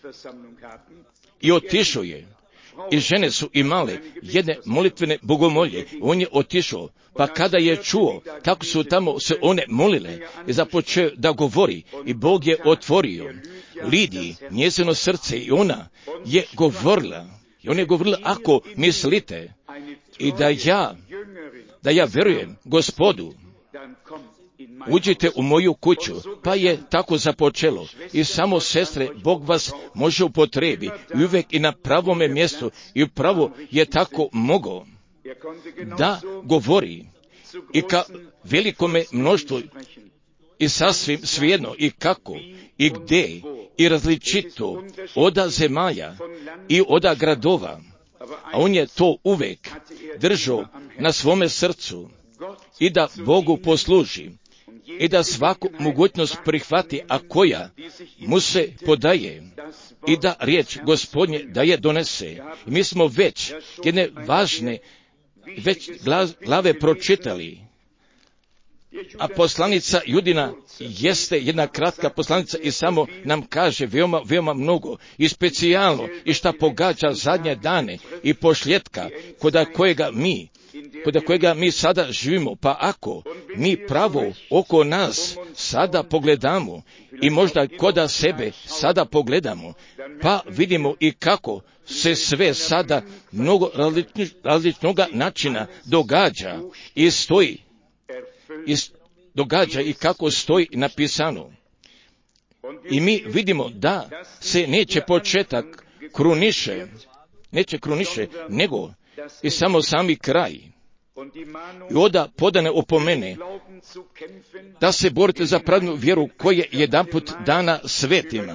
i otišao je, i žene su imale jedne molitvene bogomolje, on je otišao, pa kada je čuo kako su tamo se one molile, je započeo da govori i Bog je otvorio Lidiji njezino srce i ona je govorila I on je govorila, ako mislite i da ja, da ja vjerujem Gospodu, uđite u moju kuću. Pa je tako započelo. I samo, sestre, Bog vas može upotrebi i uvijek i na pravome mjestu. I upravo je tako mogao da govori i ka velikome mnoštvu i sasvim svejedno i kako i gdje i različito oda zemalja i oda gradova. A on je to uvijek držao na svome srcu i da Bogu posluži i da svaku mogućnost prihvati, a koja mu se podaje i da riječ Gospodnje da je donese. I mi smo već jedne važne već glave pročitali, a poslanica Judina jeste jedna kratka poslanica i samo nam kaže veoma, veoma mnogo i specijalno i šta pogađa zadnje dane i pošljetka koda kojega mi koda kojega mi sada živimo. Pa ako mi pravo oko nas sada pogledamo i možda koda sebe sada pogledamo, pa vidimo i kako se sve sada mnogo različnog načina događa i stoji i događa i kako stoji napisano. I mi vidimo da se neće početak kruniše, neće kruniše, nego i samo sami kraj. I onda podane opomene da se borite za pravednu vjeru koja je jedanput dana svetima.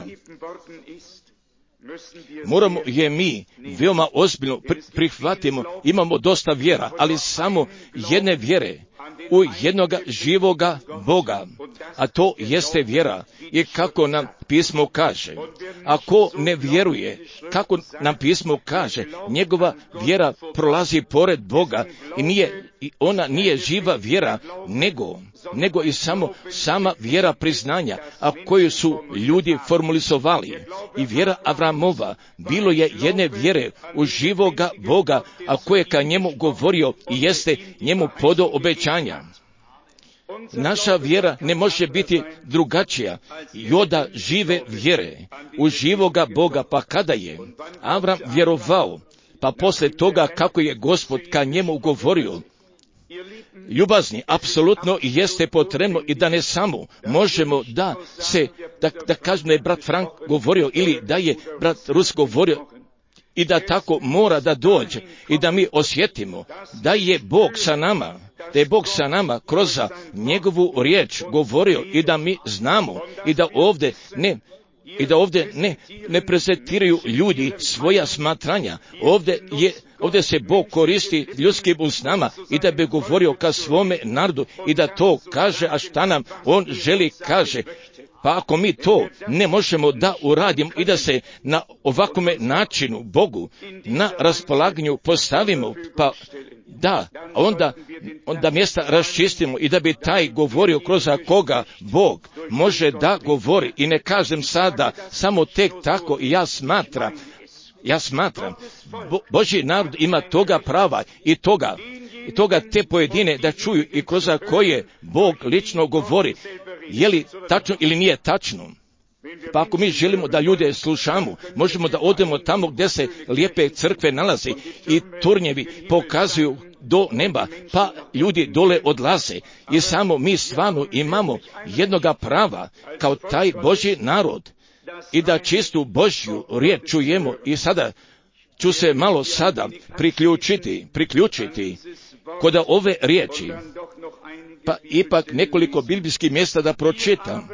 Moramo je mi veoma ozbiljno prihvatimo, imamo dosta vjera, ali samo jedne vjere u jednoga živoga Boga, a to jeste vjera. I kako nam pismo kaže, ako ne vjeruje, kako nam pismo kaže, njegova vjera prolazi pored Boga i nije, i ona nije živa vjera, nego, nego i samo sama vjera priznanja, a koju su ljudi formulizovali. I vjera Avramova bilo je jedne vjere u živoga Boga, a koje ka njemu govorio i jeste njemu podao obećanja. Naša vjera ne može biti drugačija i oda žive vjere u živoga Boga. Pa kada je Avram vjerovao, pa poslije toga kako je Gospod ka njemu govorio, ljubazni, apsolutno jeste potrebno i da ne samo možemo da se, da, da kažem da je brat Frank govorio ili da je brat Rus govorio i da tako mora da dođe i da mi osjetimo da je Bog sa nama, da je Bog sa nama kroz njegovu riječ govorio i da mi znamo i da ovdje ne i da ovdje ne, ne prezentiraju ljudi svoja smatranja. Ovdje je, ovdje se Bog koristi ljudskim usnama i da bi govorio ka svome narodu i da to kaže, a šta nam on želi kaže. Pa ako mi to ne možemo da uradimo i da se na ovakome načinu Bogu na raspolaganju postavimo, pa da, onda, onda mjesta raščistimo i da bi taj govorio kroz koga Bog može da govori. I ne kažem sada samo tek tako i ja smatram, ja smatram, Bo, Božji narod ima toga prava i toga, i toga te pojedine da čuju i kroz koje Bog lično govori, je li tačno ili nije tačno. Pa ako mi želimo da ljude slušamo, možemo da odemo tamo gdje se lijepe crkve nalaze i turnjevi pokazuju do neba, pa ljudi dole odlaze i samo mi stvarno imamo jednoga prava kao taj Božji narod i da čistu Božju riječ čujemo. I sada ću se malo sada priključiti, priključiti kod ove riječi, pa ipak nekoliko biblijskih mjesta da pročitam.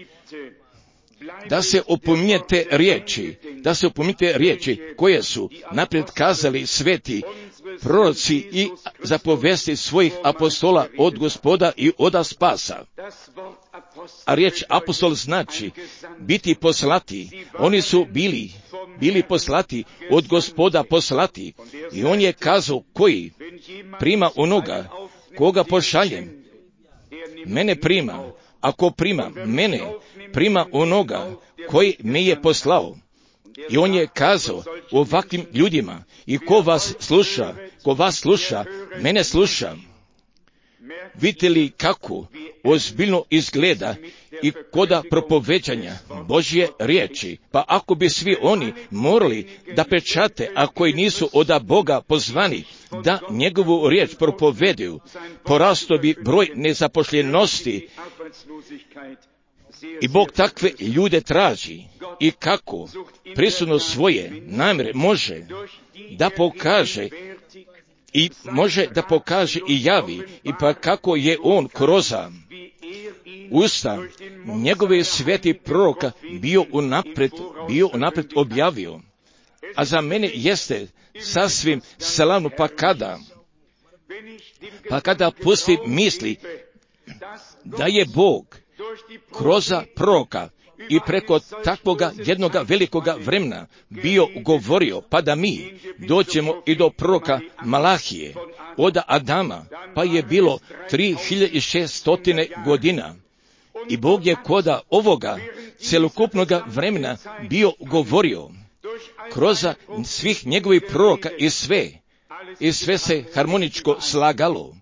Da se opominjete riječi, da se opominjete riječi koje su naprijed kazali sveti proroci i zapovesti svojih apostola od Gospoda i oda spasa. A riječ apostol znači biti poslati. Oni su bili, bili poslati od Gospoda poslati. I on je kazao koji prima onoga koga pošaljem. Mene prima. Ako prima mene, prima onoga koji me je poslao. I on je kazao ovakvim ljudima, i ko vas sluša, ko vas sluša, mene sluša. Vidite li kako ozbiljno izgleda i koda propoveđanja Božje riječi? Pa ako bi svi oni morali da pečate, a koji nisu od Boga pozvani da njegovu riječ propovedaju, porastao bi broj nezaposljenosti. I Bog takve ljude traži i kako prisutno svoje namjere može da pokaže i može da pokaže i javi, i pa kako je on kroz usta njegove sveti proroka bio unapred, bio unapred objavio. A za mene jeste sasvim slavno, pa kada, pa kada pusti misli da je Bog kroz proroka i preko takvoga jednoga velikoga vremena bio govorio, pa da mi doćemo i do proroka Malahije, od Adama, pa je bilo tri hiljade šesto godina. I Bog je koda ovoga celokupnoga vremena bio govorio kroz svih njegovih proroka i sve, i sve se harmoničko slagalo.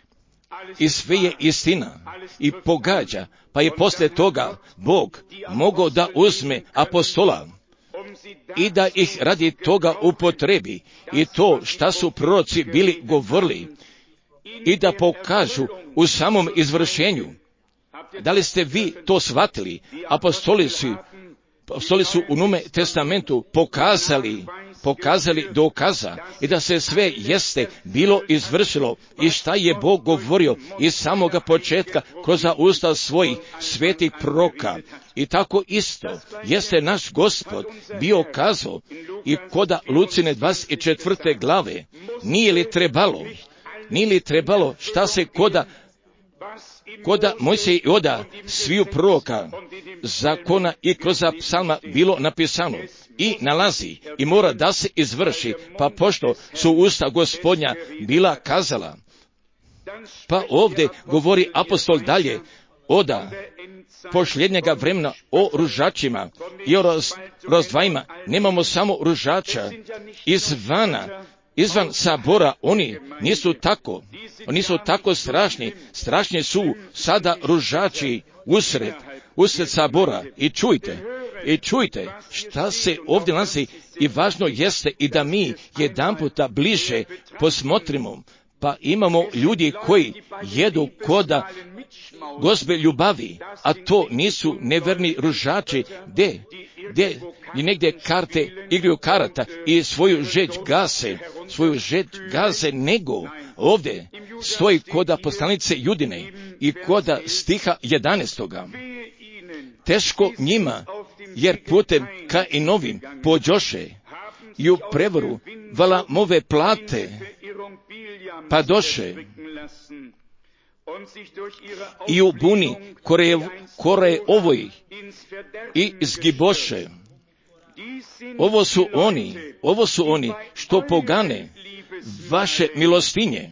I sve je istina i pogađa, pa je poslije toga Bog mogao da uzme apostola i da ih radi toga upotrebi i to šta su proroci bili govorili i da pokažu u samom izvršenju. Da li ste vi to shvatili? Apostoli su, apostoli su u Novome testamentu pokazali pokazali dokaza i da se sve jeste bilo izvršilo i šta je Bog govorio iz samoga početka kroz usta svojih svetih proroka. I tako isto jeste naš Gospod bio kazao i koda Lucine dvadeset četvrte glave. Nije li trebalo, nije li trebalo šta se koda koda Mojsije i oda sviju proroka, zakona i kroz psalma bilo napisano i nalazi i mora da se izvrši, pa pošto su usta Gospodnja bila kazala. Pa ovdje govori apostol dalje oda posljednjega vremena o ružačima i o roz, rozdvajima. Nemamo samo ružača izvana, izvan sabora, oni nisu tako, oni su tako strašni, strašni su sada ružači usred, usred sabora. I čujte, i čujte šta se ovdje nalazi i važno jeste i da mi jedan puta bliže posmotrimo, pa imamo ljudi koji jedu koda Gospe ljubavi, a to nisu neverni ružači, gdje, gdje i negdje karte igraju karata i svoju žeć gase, svoju žeć gase, nego ovdje stoji koda poslanice Judine i koda stiha jedanaestoga. Teško njima, jer putem ka i novim pođoše i u prevoru Valamove plate pa doše i u buni kore, kore ovoj i izgiboše. Ovo su oni, ovo su oni što pogane vaše milostinje,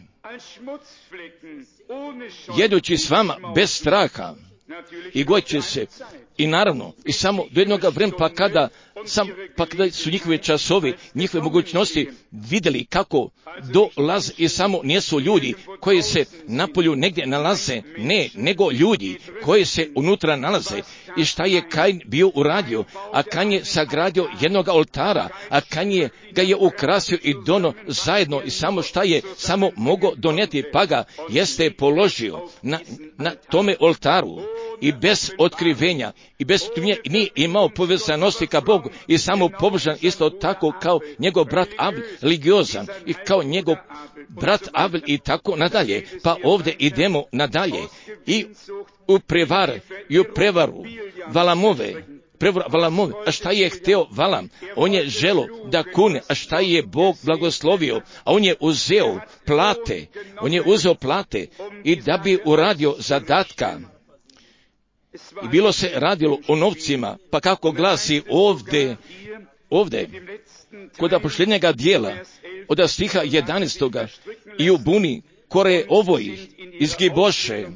jedući s vama bez straha i goće se. I naravno, i samo do jednog vremena, pa kada, sam, pa kada su njihove časovi, njihove mogućnosti vidjeli kako dolaze i samo nisu ljudi koji se napolju negdje nalaze, ne, nego ljudi koji se unutra nalaze. I šta je Kain bio uradio? A Kain je sagradio jednog oltara, a Kain je ga je ukrasio i dono zajedno i samo šta je samo mogao donijeti, pa ga jeste položio na, na tome oltaru. I bez otkrivenja, i bez otkrivenja nije imao povezanosti ka Bogu i samo pobožan isto tako kao njegov brat Abel, religiozan i kao njegov brat Abel i tako nadalje. Pa ovdje idemo nadalje i u prevar, i u prevaru Valamove, prevaru Valamove. A šta je hteo Valam? On je želo da kune, a šta je Bog blagoslovio? A on je uzeo plate, on je uzeo plate i da bi uradio zadatka. I bilo se radilo o novcima, pa kako glasi ovdje, ovdje, kod posljednjega dijela, od stiha jedanaestoga i u buni kore ovoj izgiboše,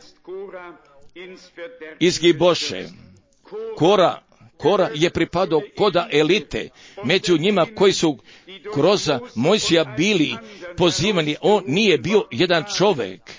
izgiboše, Kora, Kora je pripadao koda elite, među njima koji su kroz Mojsija bili pozivani, on nije bio jedan čovjek,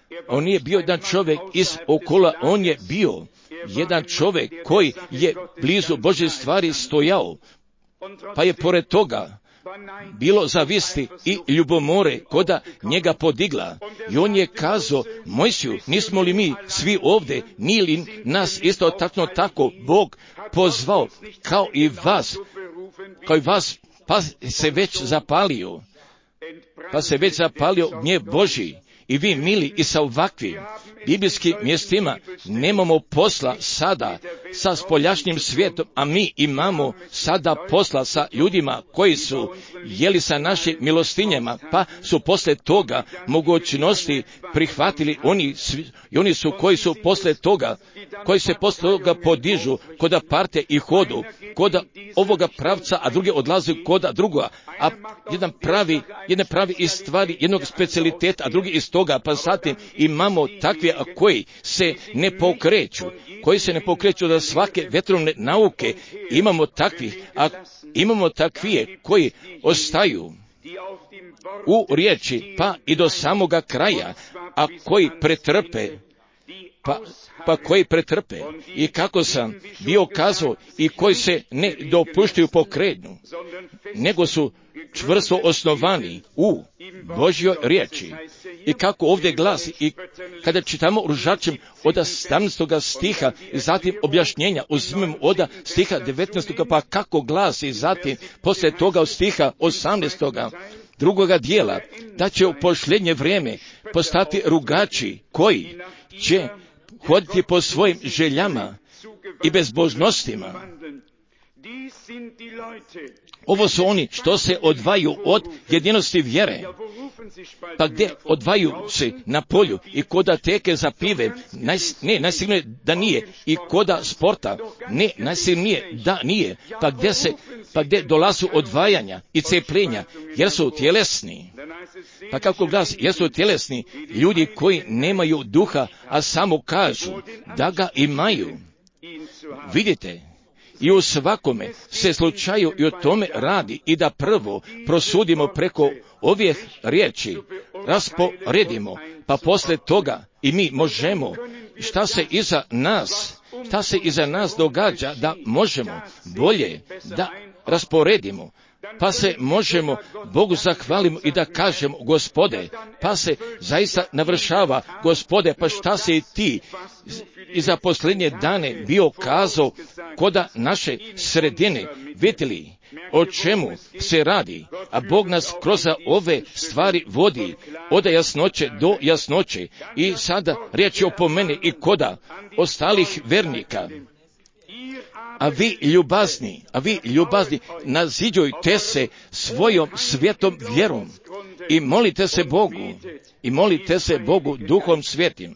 On nije bio jedan čovjek iz okola, on je bio jedan čovjek koji je blizu Božje stvari stojao, pa je pored toga bilo zavisti i ljubomore koda njega podigla. I on je kazao Mojsiju, nismo li mi svi ovdje, nije li nas isto tako tako Bog pozvao kao i vas, kao i vas, pa se već zapalio, pa se već zapalio gnjev Božji. I vi, mili, i sa ovakvim biblijskim mjestima nemamo posla sada sa spoljašnjim svijetom, a mi imamo sada posla sa ljudima koji su jeli sa našim milostinjama, pa su posle toga mogućnosti prihvatili oni, i oni su koji su posle toga, koji se posle toga podižu koda parte i hodu, koda ovoga pravca, a drugi odlaze koda drugoga, a jedan pravi, jedne pravi iz stvari, jednog specialiteta, a drugi iz toga, pa zatim imamo takve a koji se ne pokreću, koji se ne pokreću da svake vetrovne nauke, imamo takvih, a imamo takvije koji ostaju u riječi pa i do samoga kraja, a koji pretrpe, pa, pa koji pretrpe, i kako sam bio kazao, i koji se ne dopuštaju pokretnu, nego su čvrsto osnovani u Božjoj riječi. I kako ovdje glasi, i kada čitamo ružačem od sedamnaestog stiha i zatim objašnjenja uzmemo od stiha devetnaestog, pa kako glasi zatim poslije toga od stiha osamnaestog drugoga dijela, da će u posljednje vrijeme postati rugači koji će hoditi po svojim željama i bezbožnostima. Ovo su oni što se odvaju od jedinosti vjere, pa gdje odvaju se na polju i koda teke za pive, naj, ne, najsigurnije da nije, i koda sporta, ne, najsigurnije da nije, pa gdje se, pa gdje dolazu odvajanja i cepljenja, jer su tjelesni. Pa kako glasi, jer su tjelesni ljudi koji nemaju duha, a samo kažu da ga imaju. Vidite, i u svakome se slučaju i o tome radi, i da prvo prosudimo preko ovih riječi, rasporedimo, pa posle toga i mi možemo, šta se iza nas, šta se iza nas događa, da možemo bolje da rasporedimo, pa se možemo Bogu zahvalimo i da kažemo, Gospode, pa se zaista navršava, Gospode, pa šta se i ti i za posljednje dane bio kazao koda naše sredine, vidjeli o čemu se radi, a Bog nas kroz ove stvari vodi od jasnoće do jasnoće, i sada riječ je o pomeni i koda ostalih vernika. A vi ljubazni, a vi ljubazni, naziđujte se svojom svetom vjerom i molite se Bogu, i molite se Bogu duhom svetim.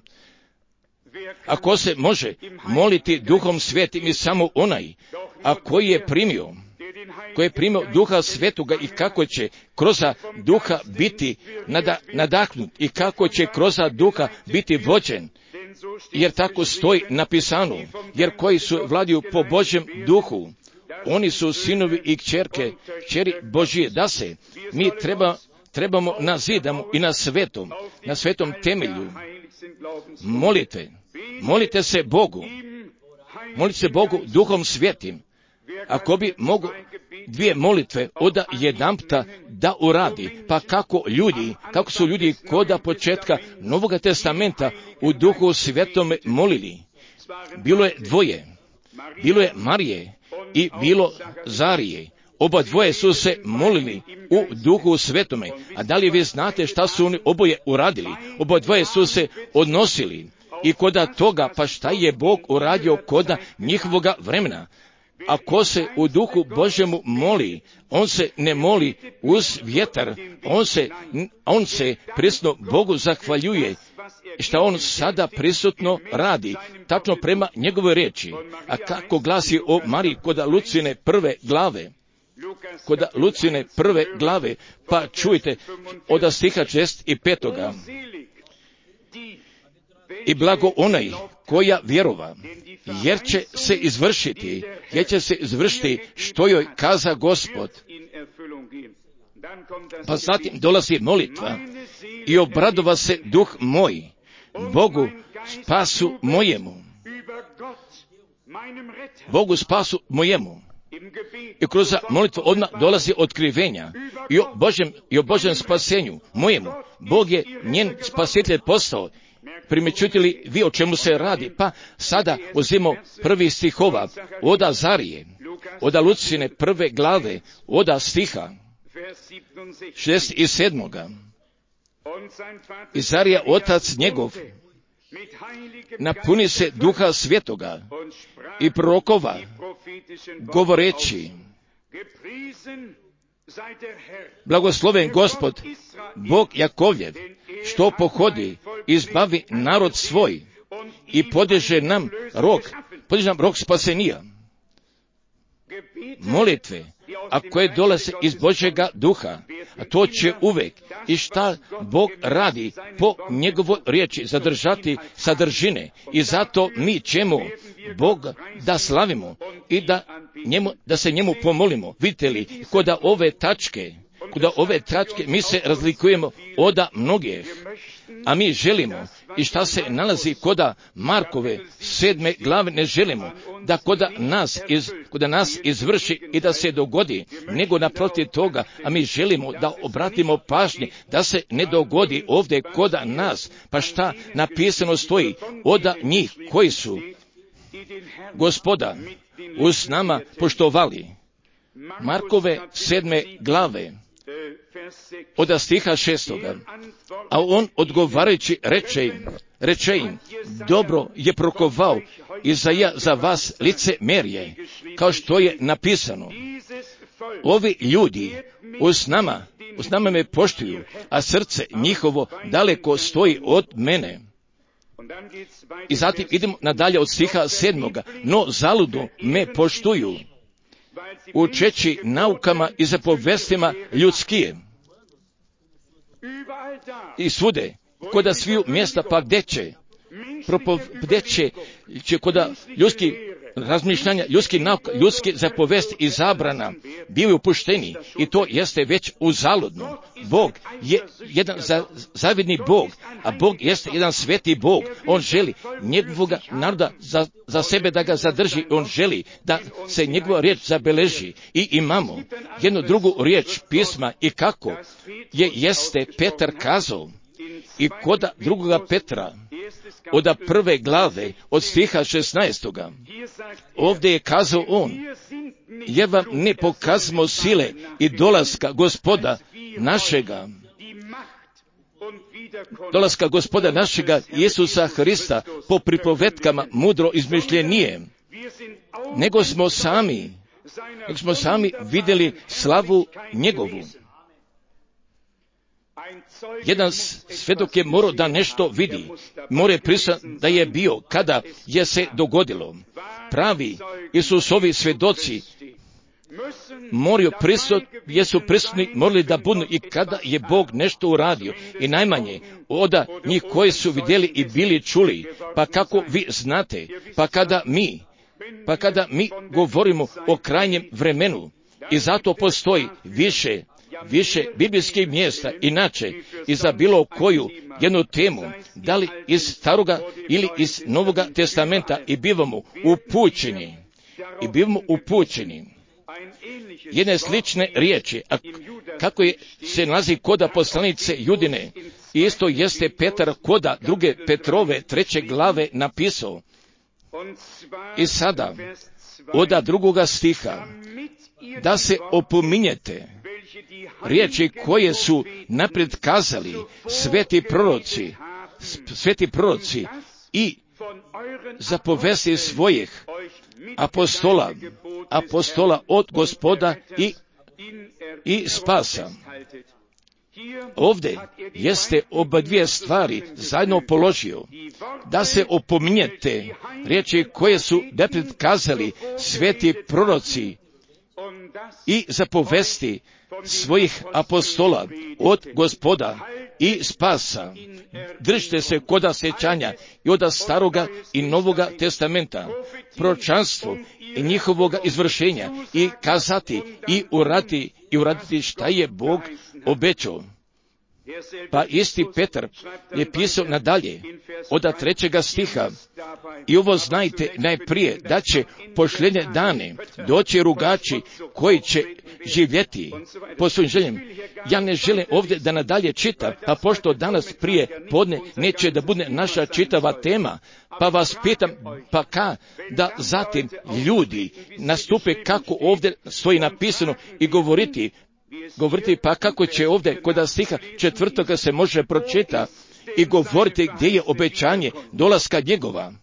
Ako se može moliti duhom svetim i samo onaj, a koji je primio, koji je primio duha svetoga, i kako će kroz duha biti nada, nadahnut, i kako će kroz duha biti vođen, jer tako stoji napisano, jer koji su vladiju po Božjem duhu, oni su sinovi i kćerke, kćeri Božije, da se mi treba, trebamo na zidamu i na svetom, na svetom temelju. Molite, molite se Bogu, molite se Bogu duhom svetim. Ako bi mogu dvije molitve od jedanpta da uradi, pa kako ljudi, kako su ljudi koda početka Novoga testamenta u duhu svetome molili. Bilo je dvoje, bilo je Marije i bilo Zarije. Oba dvoje su se molili u duhu svetome. A da li vi znate šta su oni oboje uradili? Oba dvoje su se odnosili i koda toga, pa šta je Bog uradio koda njihovoga vremena? Ako se u duhu Božjemu moli, on se ne moli uz vjetar, on se, on se prisutno Bogu zahvaljuje, šta on sada prisutno radi, tačno prema njegovoj riječi. A kako glasi o Mariji koda Lucine prve glave, koda Lucine prve glave, pa čujte od stiha šest i petoga. I blago onaj koja vjerova, jer će se izvršiti, jer će se izvršiti što joj kaza Gospod. Pa zatim dolazi molitva, i obradova se duh moj, Bogu spasu mojemu. Bogu spasu mojemu. I kroz molitvu odmah dolazi otkrivenja i o Božjem, i o Božjem spasenju mojemu. Bog je njen spasitelj postao. Primjećujete li vi o čemu se radi? Pa sada uzimo prvi stihova od Azarije, od Lucine prve glave, od stiha šezdeset sedmoga. Izarija, otac njegov, napuni se duha svetoga i prorokova, govoreći: blagosloven Gospod, Bog Jakovljev, što pohodi, izbavi narod svoj i podiže nam rok, podiže nam rok spasenija. Molitve, a koje dolaze iz Božjega duha, a to će uvek, i šta Bog radi po njegovoj riječi, zadržati sadržine, i zato mi ćemo Boga da slavimo i da, njemu, da se njemu pomolimo. Vidite li, kod ove tačke, kod ove tačke mi se razlikujemo od mnogih, a mi želimo, i šta se nalazi kod Markove sedme glave, ne želimo da kod nas, iz, kod nas izvrši i da se dogodi, nego naprotiv toga, a mi želimo da obratimo pažnje da se ne dogodi ovdje kod nas. Pa šta napisano stoji od njih koji su Gospoda uz nama poštovali. Markove sedme glave od stiha šestoga. A on odgovarajući reče im, reče im, dobro je prokovao Izaija za vas licemerje, kao što je napisano. Ovi ljudi uz nama, uz nama me poštuju, a srce njihovo daleko stoji od mene. I zatim idemo nadalje od stiha sedmoga. No zaludu me poštuju, učeći naukama i zapovestima ljudskije. I svude, koda sviju mjesta, pa gdje će, propov, gdje će, će koda ljudski razmišljanja, ljudski nauka, ljudski zapovesti i zabrana bili upušteni, i to jeste već uzaludno. Bog je jedan za, zavidni Bog, a Bog jeste jedan sveti Bog. On želi njegovog naroda za, za sebe da ga zadrži. On želi da se njegova riječ zabeleži. I imamo jednu drugu riječ pisma, i kako je jeste Petar kazao, i kod drugoga Petra, od prve glave, od stiha šesnaestoga. Ovdje je kazao on: jer vam ne pokazmo sile i dolaska Gospoda našega, dolaska Gospoda našega Isusa Hrista po pripovetkama mudro izmišljenije, nego smo sami, nego smo sami vidjeli slavu njegovu. Jedan svedok je morao da nešto vidi, mora prisutiti da je bio kada je se dogodilo. Pravi Isusovi svedoci moraju prisut, jesu prisutni, morali da budu i kada je Bog nešto uradio. I najmanje od njih koji su vidjeli i bili čuli. Pa kako vi znate, pa kada mi, pa kada mi govorimo o krajnjem vremenu, i zato postoji više više biblijskih mjesta, inače i za bilo koju jednu temu, da li iz Staroga ili iz Novoga testamenta, i bivamo upućeni, i bivamo upućeni. Jedne slične riječi, a kako je, se nalazi koda poslanice Judine, isto jeste Petar koda druge Petrove treće glave napisao. I sada, od drugoga stiha, da se opominjete riječi koje su naprijed kazali sveti proroci, sveti proroci i zapovesti svojih apostola, apostola od Gospoda i, i spasa. Ovdje jeste oba dvije stvari zajedno položio, da se opominjete riječi koje su naprijed kazali sveti proroci i zapovesti svojih apostola od Gospoda i spasa. Držite se koda sjećanja i od Staroga i Novoga testamenta, proročanstvo i njihovoga izvršenja, i kazati i uraditi, i uraditi šta je Bog obećao. Pa isti Petar je pisao nadalje, od trećega stiha, i ovo znajte najprije, da će posljednje dane doći rugači koji će živjeti po svojim željama. Ja ne želim ovdje da nadalje čitam, a pošto danas prije podne neće da bude naša čitava tema, pa vas pitam, pa ka da zatim ljudi nastupe kako ovdje stoji napisano i govoriti, govoriti pa kako će ovdje kod stiha četvrtoga se može pročita i govoriti gdje je obećanje dolaska njegova.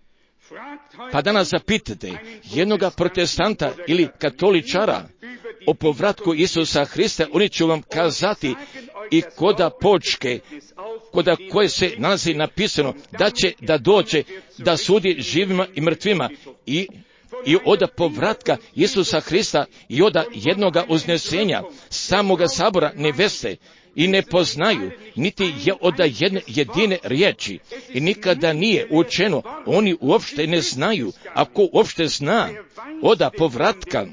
Pa danas zapitate jednoga protestanta ili katoličara o povratku Isusa Hrista, oni će vam kazati i koda počke, koda koje se nalazi napisano da će da dođe da sudi živima i mrtvima i i oda povratka Isusa Hrista i oda jednoga uznesenja samoga sabora neveste i ne poznaju niti je oda jedne jedine riječi i nikada nije učeno, oni uopšte ne znaju, ako uopšte zna oda povratka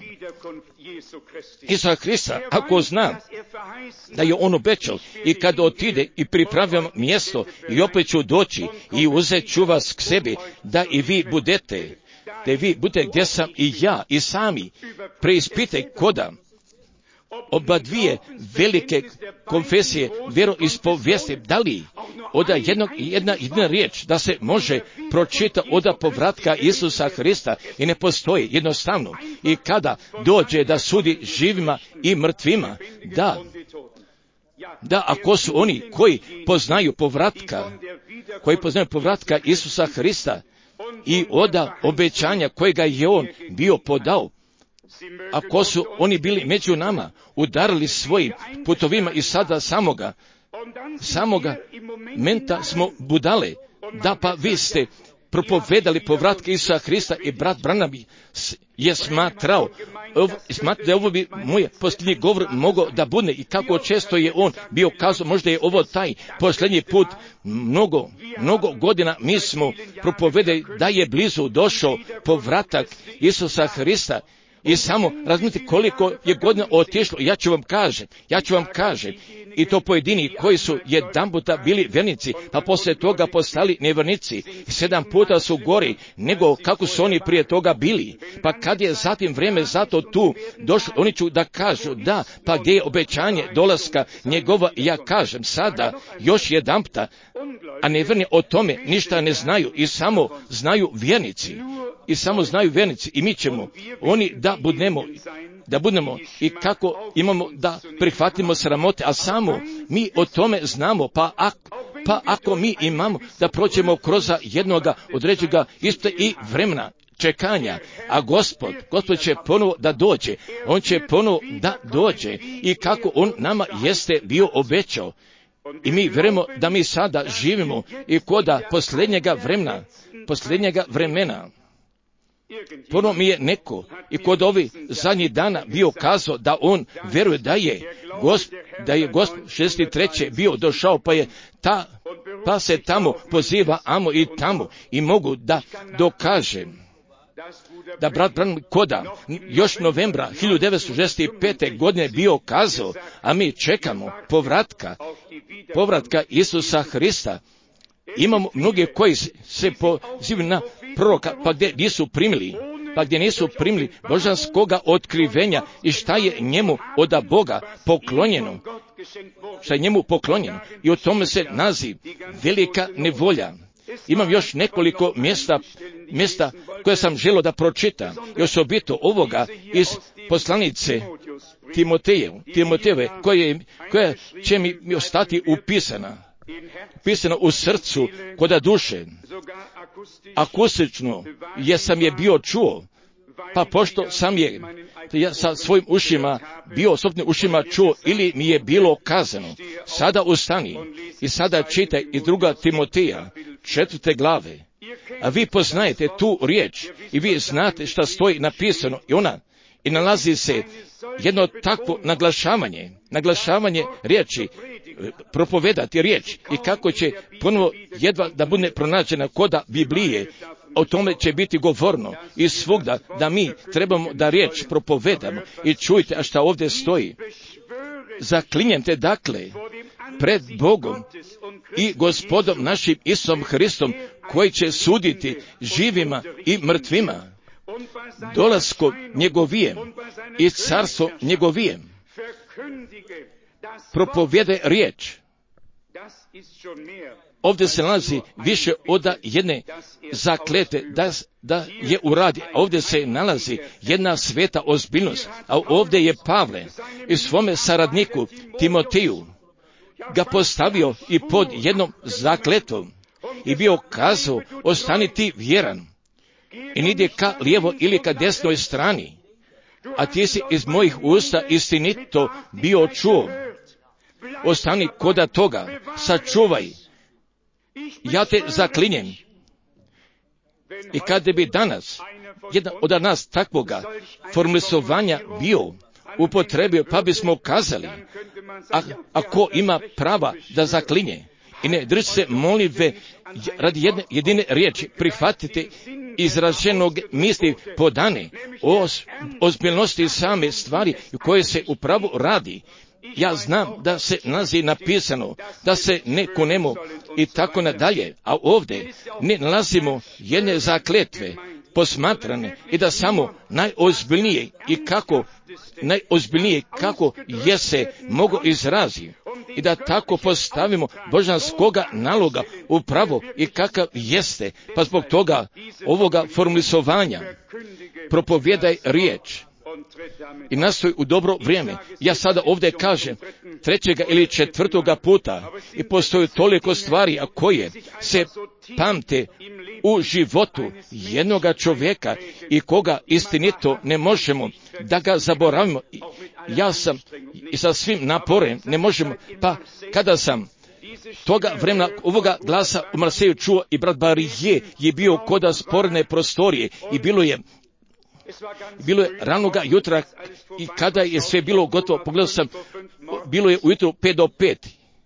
Isusa Hrista, ako zna da je on obećao i kad otide i pripravljam mjesto i opet ću doći i uzet ću vas k sebi da i vi budete, da vi budete gdje sam i ja i sami preispitaj koda oba dvije velike konfesije vjeroispovijesti, da li oda jednog, jedna, jedna riječ da se može pročita oda povratka Isusa Hrista i ne postoji jednostavno i kada dođe da sudi živima i mrtvima, da da ako su oni koji poznaju povratka koji poznaju povratka Isusa Hrista i oda obećanja kojega je on bio podao, ako su oni bili među nama, udarili svojim putovima i sada samoga, samoga menta smo budale, da pa vi ste propovedali povratke Isusa Hrista i brat Branham je smatrao, smatrao da ovo bi moj posljednji govor mogao da bude i kako često je on bio kazao, možda je ovo taj posljednji put, mnogo, mnogo godina mi smo propovedali da je blizu došao povratak Isusa Hrista. I samo razmislite koliko je godina otišlo, ja ću vam kažem, ja ću vam kažem, i to pojedini koji su jedan puta bili vernici, pa poslije toga postali nevernici, sedam puta su gori nego kako su oni prije toga bili, pa kad je zatim vrijeme zato tu došlo, oni ću da kažu, da, pa gdje je obećanje dolaska njegova, i ja kažem sada, još jedan puta, a neverni o tome ništa ne znaju i samo znaju vjernici. I samo znaju vjernici i mi ćemo, oni da budemo, da budemo i kako imamo da prihvatimo sramote, a samo mi o tome znamo, pa ako, pa ako mi imamo da prođemo kroz jednoga određega isto i vremena čekanja, a Gospod, Gospod će ponovo da dođe, on će ponovo da dođe i kako on nama jeste bio obećao. I mi vjerujemo da mi sada živimo i koda posljednjega vremena, posljednjega vremena. Ponovo mi je neko i kod ovih zadnjih dana bio kazao da on vjeruje da je Gosp, da je Gosp šezdeset treće bio došao, pa je ta, pa se tamo poziva amo i tamo i mogu da dokažem da brat Branham koda još novembra hiljadu devetsto šezdeset pete. godine bio kazao, a mi čekamo povratka, povratka Isusa Hrista. Imamo mnoge koji se pozivaju na proroka, pa gdje nisu primili, pa gdje nisu primili božanskoga otkrivenja i šta je njemu od Boga poklonjeno, šta je njemu poklonjeno. I o tome se naziv velika nevolja. Imam još nekoliko mjesta, mjesta koje sam želio da pročitam, i osobito ovoga iz poslanice Timoteje, Timotejeve, koje, koja će mi ostati upisana. Pisano u srcu, koda duše, akustično, jesam je bio čuo, pa pošto sam je ja sa svojim ušima bio, osobnim ušima čuo, ili mi je bilo kazano, sada ustani i sada čitaj iz druga Timoteja, četvrte glave, a vi poznajete tu riječ i vi znate šta stoji napisano i ona, i nalazi se jedno takvo naglašavanje, naglašavanje riječi, propovedati riječ i kako će ponovo jedva da bude pronađena koda Biblije, o tome će biti govorno i svugda da mi trebamo da riječ propovedamo i čujte, a šta ovdje stoji. Zaklinjem te dakle pred Bogom i Gospodom našim Isusom Hristom, koji će suditi živima i mrtvima, dolaskom njegovijem i carstvo njegovijem. Propovjedaj riječ. Ovdje se nalazi više od jedne zaklete da, da je uradi. Ovdje se nalazi jedna sveta ozbiljnost, a ovdje je Pavle i svome saradniku Timoteju ga postavio i pod jednom zakletom i bio kazao, ostani ti vjeran i nide ka lijevo ili ka desnoj strani, a ti si iz mojih usta istinito bio čuo. Ostani koda toga, sačuvaj. Ja te zaklinjem. I kada bi danas jedan od nas takvoga formulisovanja bio upotrebio, pa bismo kazali, a, a ko ima prava da zaklinje i ne drži se molitve radi jedne jedine riječi, prihvatite izraženog misli podane o ozbiljnosti same stvari koje se upravo radi. Ja znam da se nalazi napisano da se ne kunemo i tako nadalje, a ovdje ne nalazimo jedne zakletve posmatrane i da samo najozbiljnije i kako najozbiljnije kako je se mogo izrazi i da tako postavimo božanskoga naloga upravo i kakav jeste, pa zbog toga ovoga formulisovanja propovjedaj riječ i nastoj u dobro vrijeme. Ja sada ovdje kažem trećega ili četvrtoga puta i postoji toliko stvari, a koje se pamte u životu jednoga čovjeka i koga istinito ne možemo da ga zaboravimo. Ja sam i sa svim naporem ne možemo, pa kada sam toga vremena ovoga glasa u Marseju čuo i brat Barije je bio koda sporne prostorije i bilo je Bilo je ranoga jutra i kada je sve bilo gotovo, pogledao sam, bilo je ujutro pet do pet.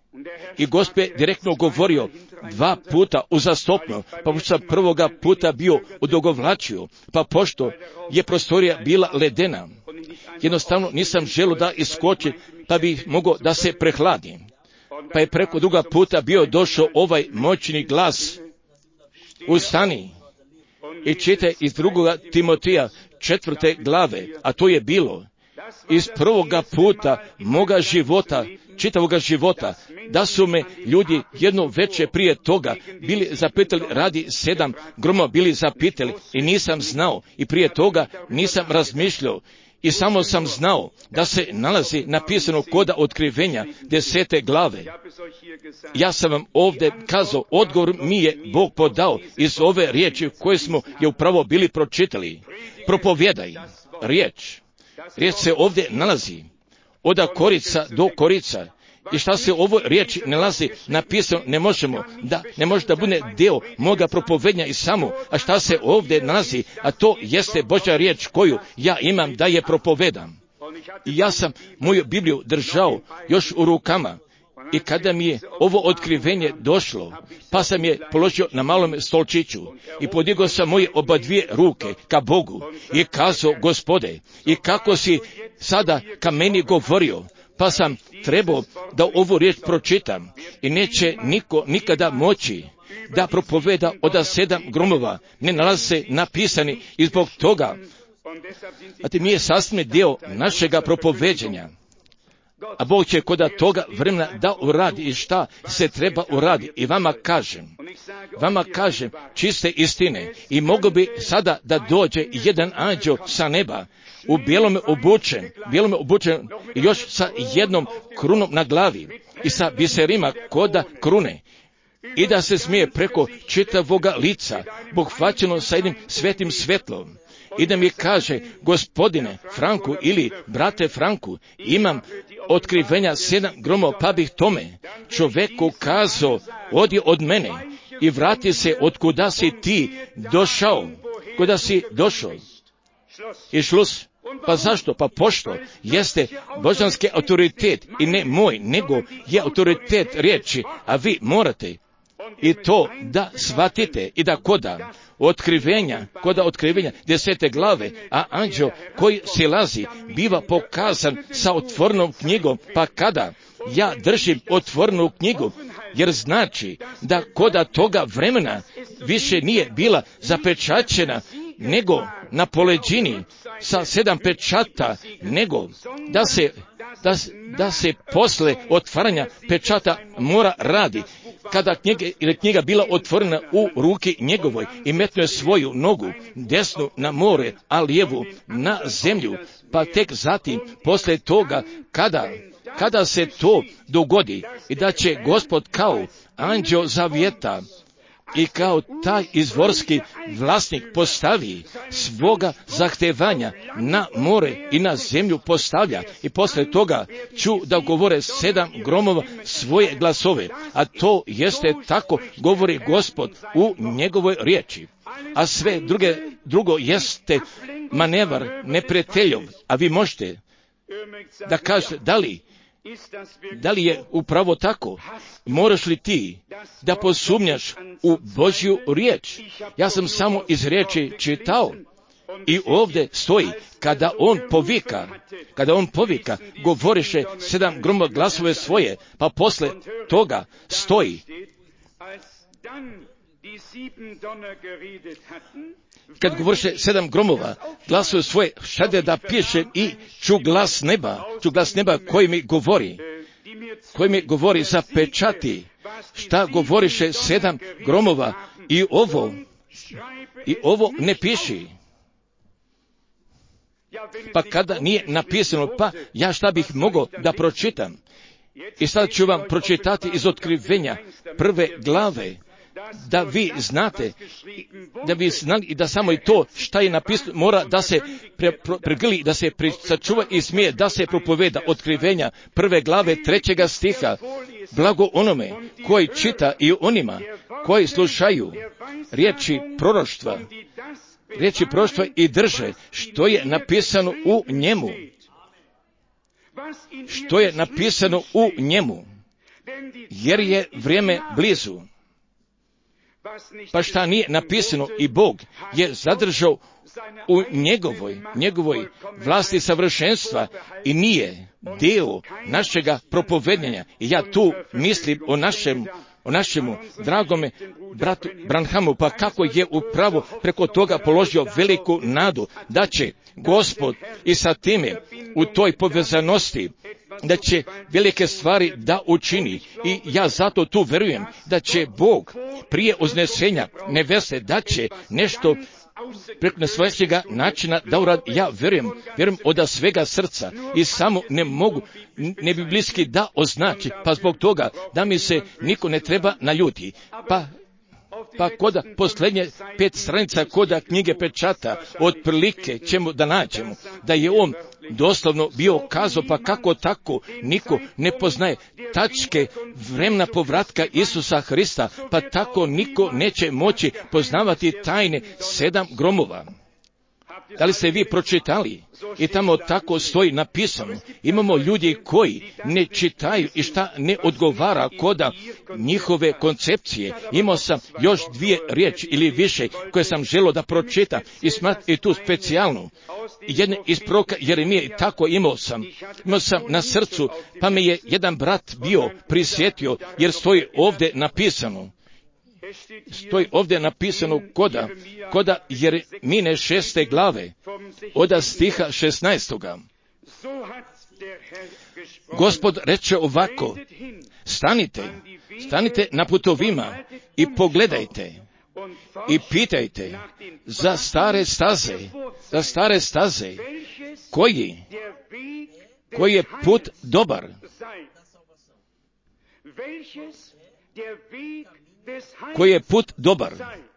I Gospod je direktno govorio dva puta uzastopno, pa pošto sam prvoga puta bio odugovlačio, pa pošto je prostorija bila ledena, jednostavno nisam želio da iskočim, pa bi mogao da se prehladim. Pa je preko druga puta bio došao ovaj moćni glas, ustani i čitaj iz drugoga Timoteja četvrte glave, a to je bilo iz prvoga puta moga života, čitavoga života, da su me ljudi jedno veče prije toga bili zapitali, radi sedam groma bili zapitali i nisam znao i prije toga nisam razmišljao i samo sam znao da se nalazi napisano koda otkrivenja desete glave. Ja sam vam ovdje kazao, odgovor mi je Bog podao iz ove riječi koje smo je upravo bili pročitali. Propovjedaj riječ. Riječ se ovdje nalazi od korica do korica. I šta se u ovoj riječi nalazi napisano, ne možemo da, ne može da bude dio moga propovednja i samo, a šta se ovdje nalazi, a to jeste Božja riječ koju ja imam da je propovedam. I ja sam moju Bibliju držao još u rukama i kada mi je ovo otkrivenje došlo, pa sam je položio na malom stolčiću i podigao sam moje oba dvije ruke ka Bogu i kazao, Gospode, i kako si sada ka meni govorio, pa sam trebao da ovu riječ pročitam i neće niko nikada moći da propoveda od sedam gromova, ne nalazi se napisani i zbog toga, a ti mi je sastavni dio našega propoveđenja. A Bog će koda toga vremena da uradi i šta se treba uradi. I vama kažem, vama kažem čiste istine i mogu bi sada da dođe jedan anđeo sa neba, u bijelome obučen, bijelome obučen i još sa jednom krunom na glavi i sa biserima koda krune i da se smije preko čitavoga lica, pohvaćeno sa jednim svetim svetlom. I da mi kaže, Gospodine Franku ili brate Franku, imam otkrivenja sedam gromova, pa bih tome čoveku kazao, odi od mene i vrati se od kuda si ti došao, kuda si došao. I šlus. Pa zašto? Pa pošto jeste božanski autoritet i ne moj, nego je autoritet riječi, a vi morate i to da shvatite i da koda otkrivenja, koda otkrivenja desete glave, a anđeo koji silazi biva pokazan sa otvorenom knjigom, pa kada ja držim otvorenu knjigu, jer znači da koda toga vremena više nije bila zapečaćena nego na poleđini sa sedam pečata, nego da se, da, da se posle otvaranja pečata mora radi. Kada knjiga, ili knjiga bila otvorena u ruki njegovoj i metnuo je svoju nogu desnu na more, a lijevu na zemlju, pa tek zatim posle toga kada, kada se to dogodi i da će Gospod kao anđeo zavjeta i kao taj izvorski vlasnik postavi svoga zahtevanja na more i na zemlju postavlja i posle toga ću da govore sedam gromova svoje glasove, a to jeste tako govori Gospod u njegovoj riječi. A sve druge, drugo jeste manevar neprijateljov, a vi možete da kažete da li Da li je upravo tako? Moraš li ti da posumnjaš u Božju riječ? Ja sam samo iz riječi čitao i ovdje stoji, kada on povika, kada on povika, govoriše sedam gromova glasove svoje, pa posle toga stoji. Kad govoriše sedam gromova, glasuje svoje, šade da piše i ču glas neba, ču glas neba koji mi govori, koji mi govori za pečati, šta govoriše sedam gromova i ovo, i ovo ne piši. Pa kada nije napisano, pa ja šta bih mogao da pročitam? I sad ću vam pročitati iz Otkrivenja prve glave, da vi znate, da vi znali i da samo i to šta je napisano mora da se pregrli, da se sačuva i smije da se propoveda. Otkrivenja prve glave trećega stiha. Blago onome koji čita i onima koji slušaju riječi proroštva, riječi proroštva i drže što je napisano u njemu. Što je napisano u njemu, jer je vrijeme blizu. Pa šta nije napisano i Bog je zadržao u njegovoj, njegovoj vlasti savršenstva i nije dio našega propovedanja. I ja tu mislim o našem, o našemu dragome bratu Branhamu, pa kako je upravo preko toga položio veliku nadu da će Gospod i sa time u toj povezanosti da će velike stvari da učini. I ja zato tu verujem da će Bog prije uznesenja neveste da će nešto preko nesvojega načina da uradi. Ja verujem, verujem od svega srca i samo ne mogu, ne bi bliski da označi, pa zbog toga da mi se niko ne treba naljuti. Pa Pa koda posljednje pet stranica koda knjige pečata, otprilike ćemo da nađemo da je on doslovno bio kazao, pa kako tako niko ne poznaje tačke vremena povratka Isusa Hrista, pa tako niko neće moći poznavati tajne sedam gromova. Da li ste vi pročitali? I tamo tako stoji napisano. Imamo ljudi koji ne čitaju i šta ne odgovara koda njihove koncepcije. Imao sam još dvije riječi ili više koje sam želio da pročitam i smatram tu specijalnu. Jedne iz proroka Jeremije i tako imao sam. Imao sam na srcu, pa me je jedan brat bio prisjetio jer stoji ovdje napisano. Stoji ovdje napisano koda, koda Jeremine šeste glave, od stiha šesnaestoga. Gospod reče ovako, stanite, stanite na putovima i pogledajte i pitajte za stare staze, za stare staze, koji, koji je put dobar. Koji je put dobar,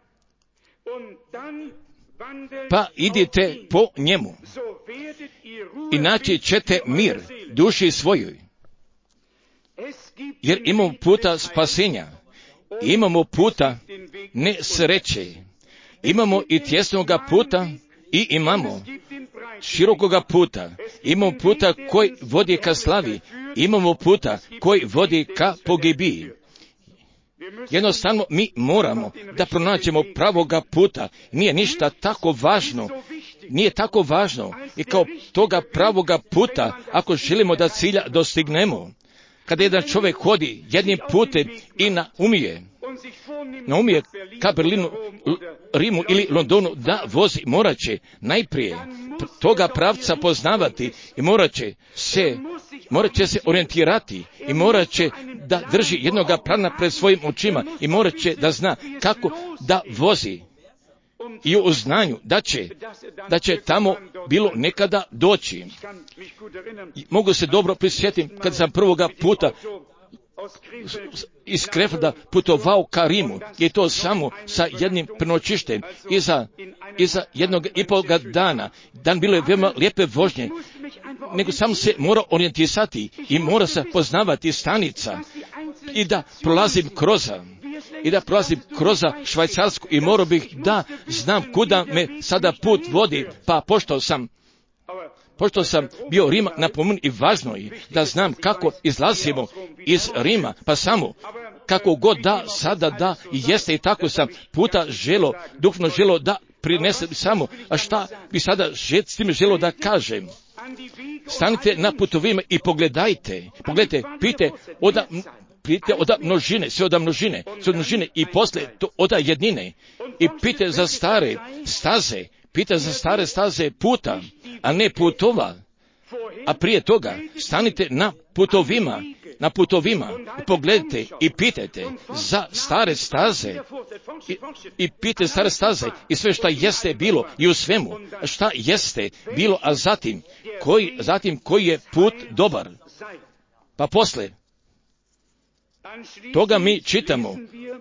pa idite po njemu i naći ćete mir duši svojoj, jer imamo puta spasenja, imamo puta nesreće, imamo i tjesnoga puta i imamo širokoga puta, imamo puta koji vodi ka slavi, imamo puta koji vodi ka pogibiji. Jednostavno mi moramo da pronađemo pravoga puta. Nije ništa tako važno. Nije tako važno. I kao toga pravoga puta, ako želimo da cilja dostignemo, kada jedan čovjek hodi jednim putem i naumije, naumije ka Berlinu, Rimu ili Londonu da vozi, morat će najprije toga pravca poznavati i morat će se, morat će se orijentirati i morat će da drži jednoga plana pred svojim očima i morat će da zna kako da vozi i u znanju da će, da će tamo bilo nekada doći. Mogu se dobro prisjetiti kad sam prvoga puta iz Krefeld putovao ka Rimu i to samo sa jednim prenoćištem iza, iza jednog i pol dana. Dan bilo je veoma lijepe vožnje, nego sam se mora orijentisati i mora se poznavati stanica i da prolazim kroza i da prolazim kroza Švajcarsku i morao bih da znam kuda me sada put vodi, pa pošto sam Pošto sam bio Rima napomen i važno je da znam kako izlazimo iz Rima, pa samo kako god da sada da i jeste i tako sam puta želo, duhovno želo da prinesem samo, a šta bi sada s tim želo da kažem? Stanite na putovima i pogledajte, pogledajte, pite oda, pite oda množine, sve oda množine, sve od množine i posle to oda jednine i pite za stare staze, pite za stare staze puta, a ne putova, a prije toga stanite na putovima, na putovima i pogledajte i pitajte za stare staze i, i pitajte stare staze i sve šta jeste bilo i u svemu šta jeste bilo, a zatim koji, zatim koji je put dobar. Pa posle toga mi čitamo,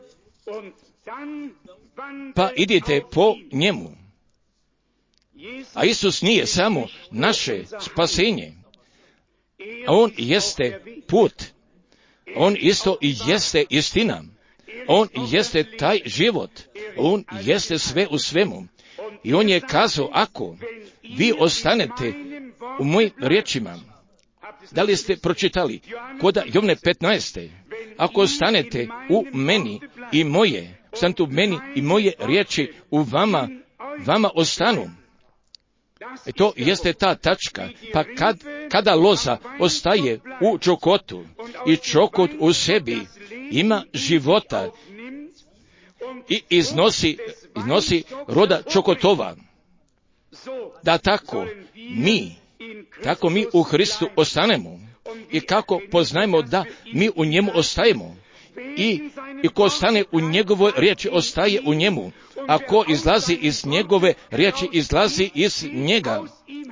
pa idite po njemu. A Isus nije samo naše spasenje, a On jeste put, On isto i jeste istina, On jeste taj život, On jeste sve u svemu. I On je kazao, ako vi ostanete u mojim riječima, da li ste pročitali koda Jovne petnaeste, ako ostanete u meni i moje, ostanete u meni i moje riječi u vama, vama ostanu. E to jeste ta tačka, pa kad, kada loza ostaje u čokotu i čokot u sebi ima života i iznosi, iznosi roda čokotova, da tako mi, tako mi u Hristu ostanemo i kako poznajemo da mi u njemu ostajemo i, i ko ostane u njegovoj riječi ostaje u njemu, a ko izlazi iz njegove riječi izlazi iz njega.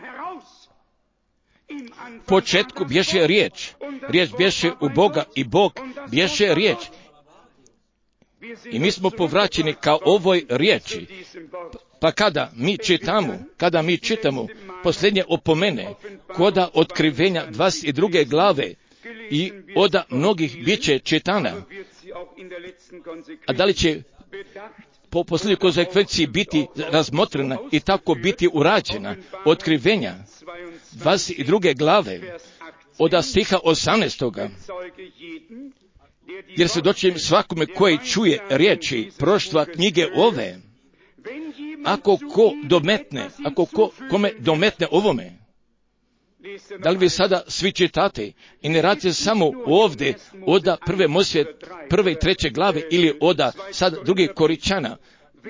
Početku bješe riječ, riječ bješe u Boga i Bog bješe riječ. I mi smo povraćeni ka ovoj riječi. Pa kada mi čitamo, kada mi čitamo posljednje opomene, koda otkrivenja dvadeset druge glave i oda mnogih bit će čitana, a da li će po posljednjoj konsekvenciji biti razmotrena i tako biti urađena, otkrivenja dvadeset druge glave od stiha osamnaestoga. Jer svjedočim svakome koji čuje riječi proštva knjige ove, ako ko dometne, ako ko, kome dometne ovome, da li vi sada svi čitate i ne radite samo ovdje oda prve Mojsije prve i treće glave ili oda sad druge Koričana,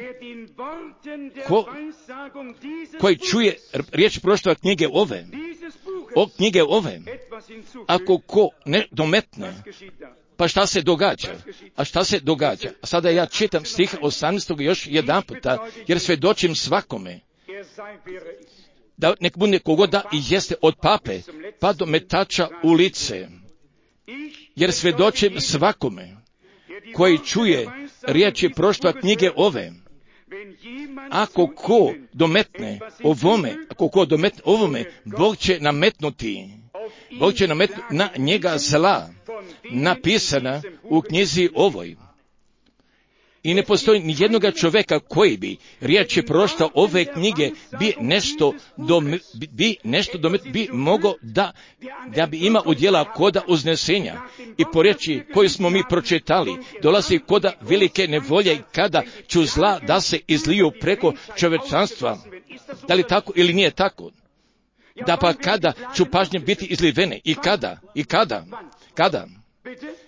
ko, koji čuje riječ proštva knjige ove, o knjige ove, ako ko ne dometne, pa šta se događa? A šta se događa? A sada ja čitam stih osamnaestog još jedan puta, jer svjedočim svakome, da nek bude kogoda i jeste od pape, pa do metača u lice. Jer svjedočim svakome, koji čuje riječi proštva knjige ove, ako ko dometne ovome, ako ko dometne ovome, Bog će nametnuti, Bog će nametnuti na njega zla, napisana u knjizi ovoj. I ne postoji ni jednoga čovjeka koji bi riječi proštva ove knjige bi nešto dom, bi nešto domet, bi mogo da, da bi ima udjela koda uznesenja. I po riječi koju smo mi pročitali, dolazi koda velike nevolje i kada ću zla da se izliju preko čovječanstva. Da li tako ili nije tako? Da pa kada ću pažnje biti izlivene i kada, i kada, kada?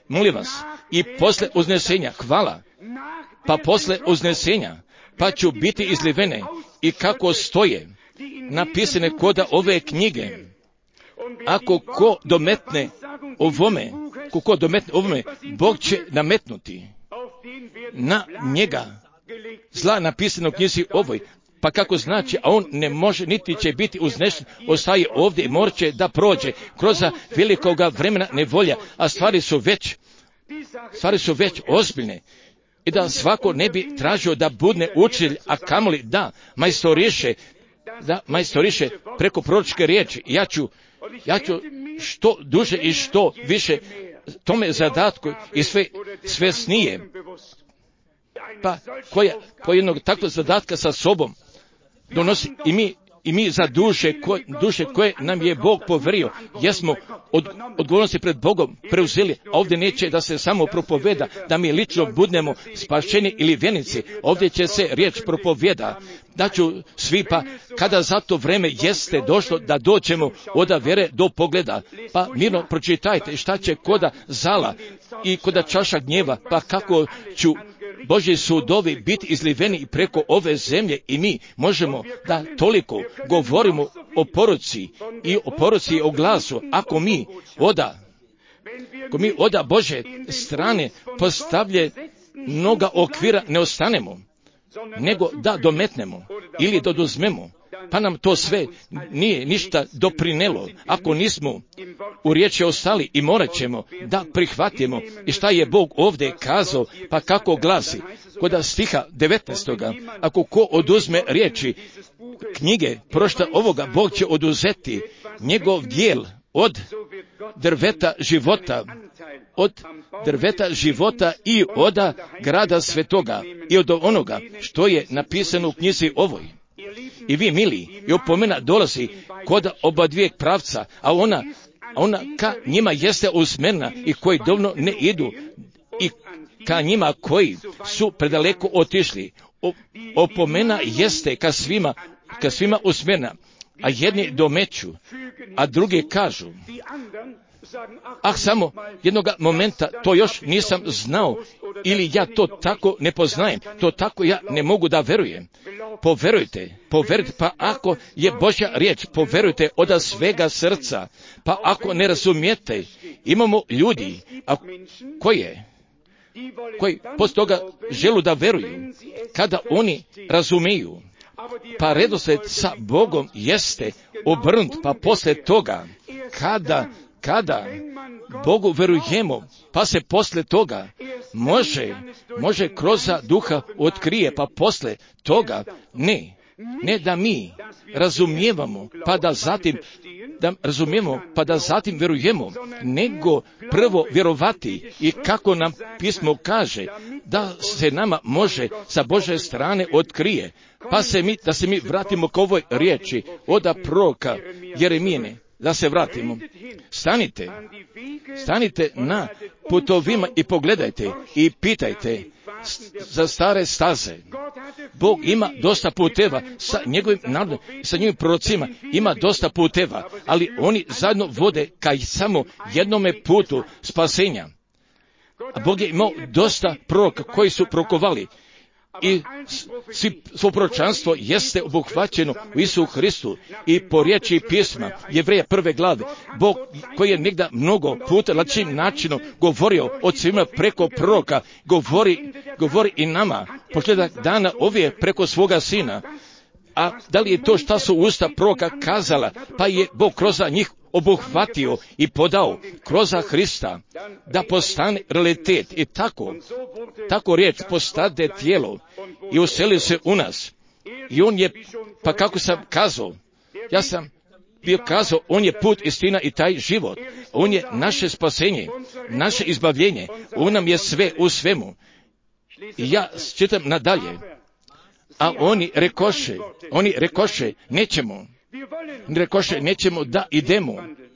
molim vas, i posle uznesenja, hvala, pa posle uznesenja, pa ću biti izlivene i kako stoje napisane koda ove knjige. Ako ko dometne ovome, ko ko dometne ovome, Bog će nametnuti na njega zla napisano u knjizi ovoj. Pa kako znači, a on ne može, niti će biti uznešen, ostaje ovdje i morat će da prođe kroz velikoga vremena nevolja, a stvari su već, stvari su već ozbiljne. I da svako ne bi tražio da budne učitelj, a kamoli da majstoriše, da majstoriše preko proročke riječi. Ja ću, ja ću što duže i što više tome zadatku i sve svesnije. Pa koja, koja jednog takvog zadatka sa sobom donosi i mi, i mi za duše, ko, duše koje nam je Bog poverio, jesmo od odgovornosti pred Bogom preuzeli, a ovdje neće da se samo propoveda, da mi lično budemo spašeni ili vjernici, ovdje će se riječ propoveda, da ću svi, pa kada za to vreme jeste došlo da dođemo od vjere do pogleda, pa mirno pročitajte šta će koda zala i koda čaša gnjeva, pa kako ću Božji sudovi biti izliveni preko ove zemlje i mi možemo da toliko govorimo o poruci i o poruci i o glasu, ako mi oda, ako mi oda Bože strane postavlje mnoga okvira ne ostanemo, nego da dometnemo ili da oduzmemo, pa nam to sve nije ništa doprinelo, ako nismo u riječi ostali i morat ćemo da prihvatimo i šta je Bog ovdje kazao, pa kako glasi, kod stiha devetnaestoga ako ko oduzme riječi knjige prošta ovoga, Bog će oduzeti njegov dijel od drveta života, od drveta života i od grada svetoga i od onoga što je napisano u knjizi ovoj. I vi, mili, i opomena dolazi kod oba dvijeg pravca, a ona, ona ka njima jeste usmjerena i koji dovoljno ne idu i ka njima koji su predaleko otišli. O, opomena jeste ka svima, ka svima usmjerena, a jedni domeću, a drugi kažu, ah, samo jednog momenta to još nisam znao, ili ja to tako ne poznajem, to tako ja ne mogu da verujem. Poverujte, poverujte, pa ako je Božja riječ, poverujte od svega srca, pa ako ne razumijete, imamo ljudi, a koje, koji poslije toga želu da veruju, kada oni razumiju, pa redoslijed sa Bogom jeste obrnut, pa poslije toga, kada Kada Bogu verujemo, pa se posle toga može, može kroz duha otkrije, pa posle toga ne, ne da mi razumijevamo, pa da zatim, da razumijemo, pa da zatim verujemo, nego prvo vjerovati i kako nam pismo kaže, da se nama može sa Bože strane otkrije, pa se mi, da se mi vratimo k ovoj riječi od proroka Jeremijine. Da se vratimo. Stanite, stanite na putovima i pogledajte i pitajte za stare staze. Bog ima dosta puteva sa njegovim narodom, sa njegovim prorocima, ima dosta puteva, ali oni zajedno vode ka samo jednome putu spasenja. A Bog je imao dosta proroka koji su prokovali. I svi, svo proročanstvo jeste obuhvaćeno u Isusu Hristu i po riječi pisma Jevreja prve glave. Bog koji je negdje mnogo puta lačim načinom govorio od svima preko proroka, govori, govori i nama posljedak dana ovije preko svoga sina. A da li je to šta su usta proroka kazala, pa je Bog kroz njih obuhvatio i podao kroz Hrista da postane realitet i tako, tako riječ postade tijelo i useli se u nas. I on je, pa kako sam kazao, ja sam bio kazao, on je put, istina i taj život. On je naše spasenje, naše izbavljenje. On nam je sve u svemu. I ja čitam nadalje. A oni rekoše, oni rekoše, nećemo, rekoše, nećemo da idemo.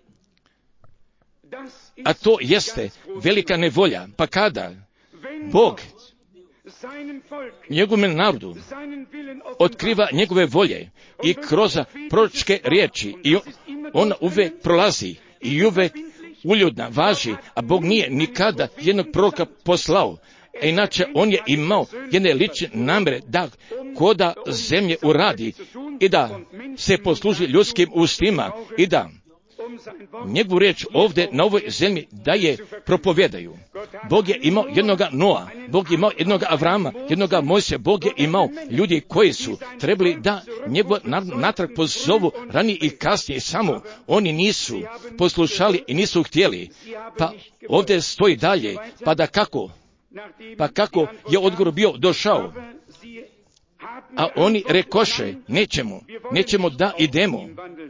A to jeste velika nevolja. Pa kada Bog njegovom narodu otkriva njegove volje i kroz proročke riječi i ona uvijek prolazi i uvijek uljudna, važi, a Bog nije nikada jednog proroka poslao. A inače, on je imao jedne lične namere da koda zemlje uradi i da se posluži ljudskim ustima i da njegovu riječ ovdje na ovoj zemlji da je propovjedaju. Bog je imao jednoga Noa, Bog je imao jednoga Avrama, jednoga Mojsija, Bog je imao ljudi koji su trebali da njegov natrag pozovu ranije i kasnije, samo oni nisu poslušali i nisu htjeli. Pa ovdje stoji dalje, pa da kako, pa kako je odgovor bio došao, a oni rekoše, nećemo, nećemo da idemo.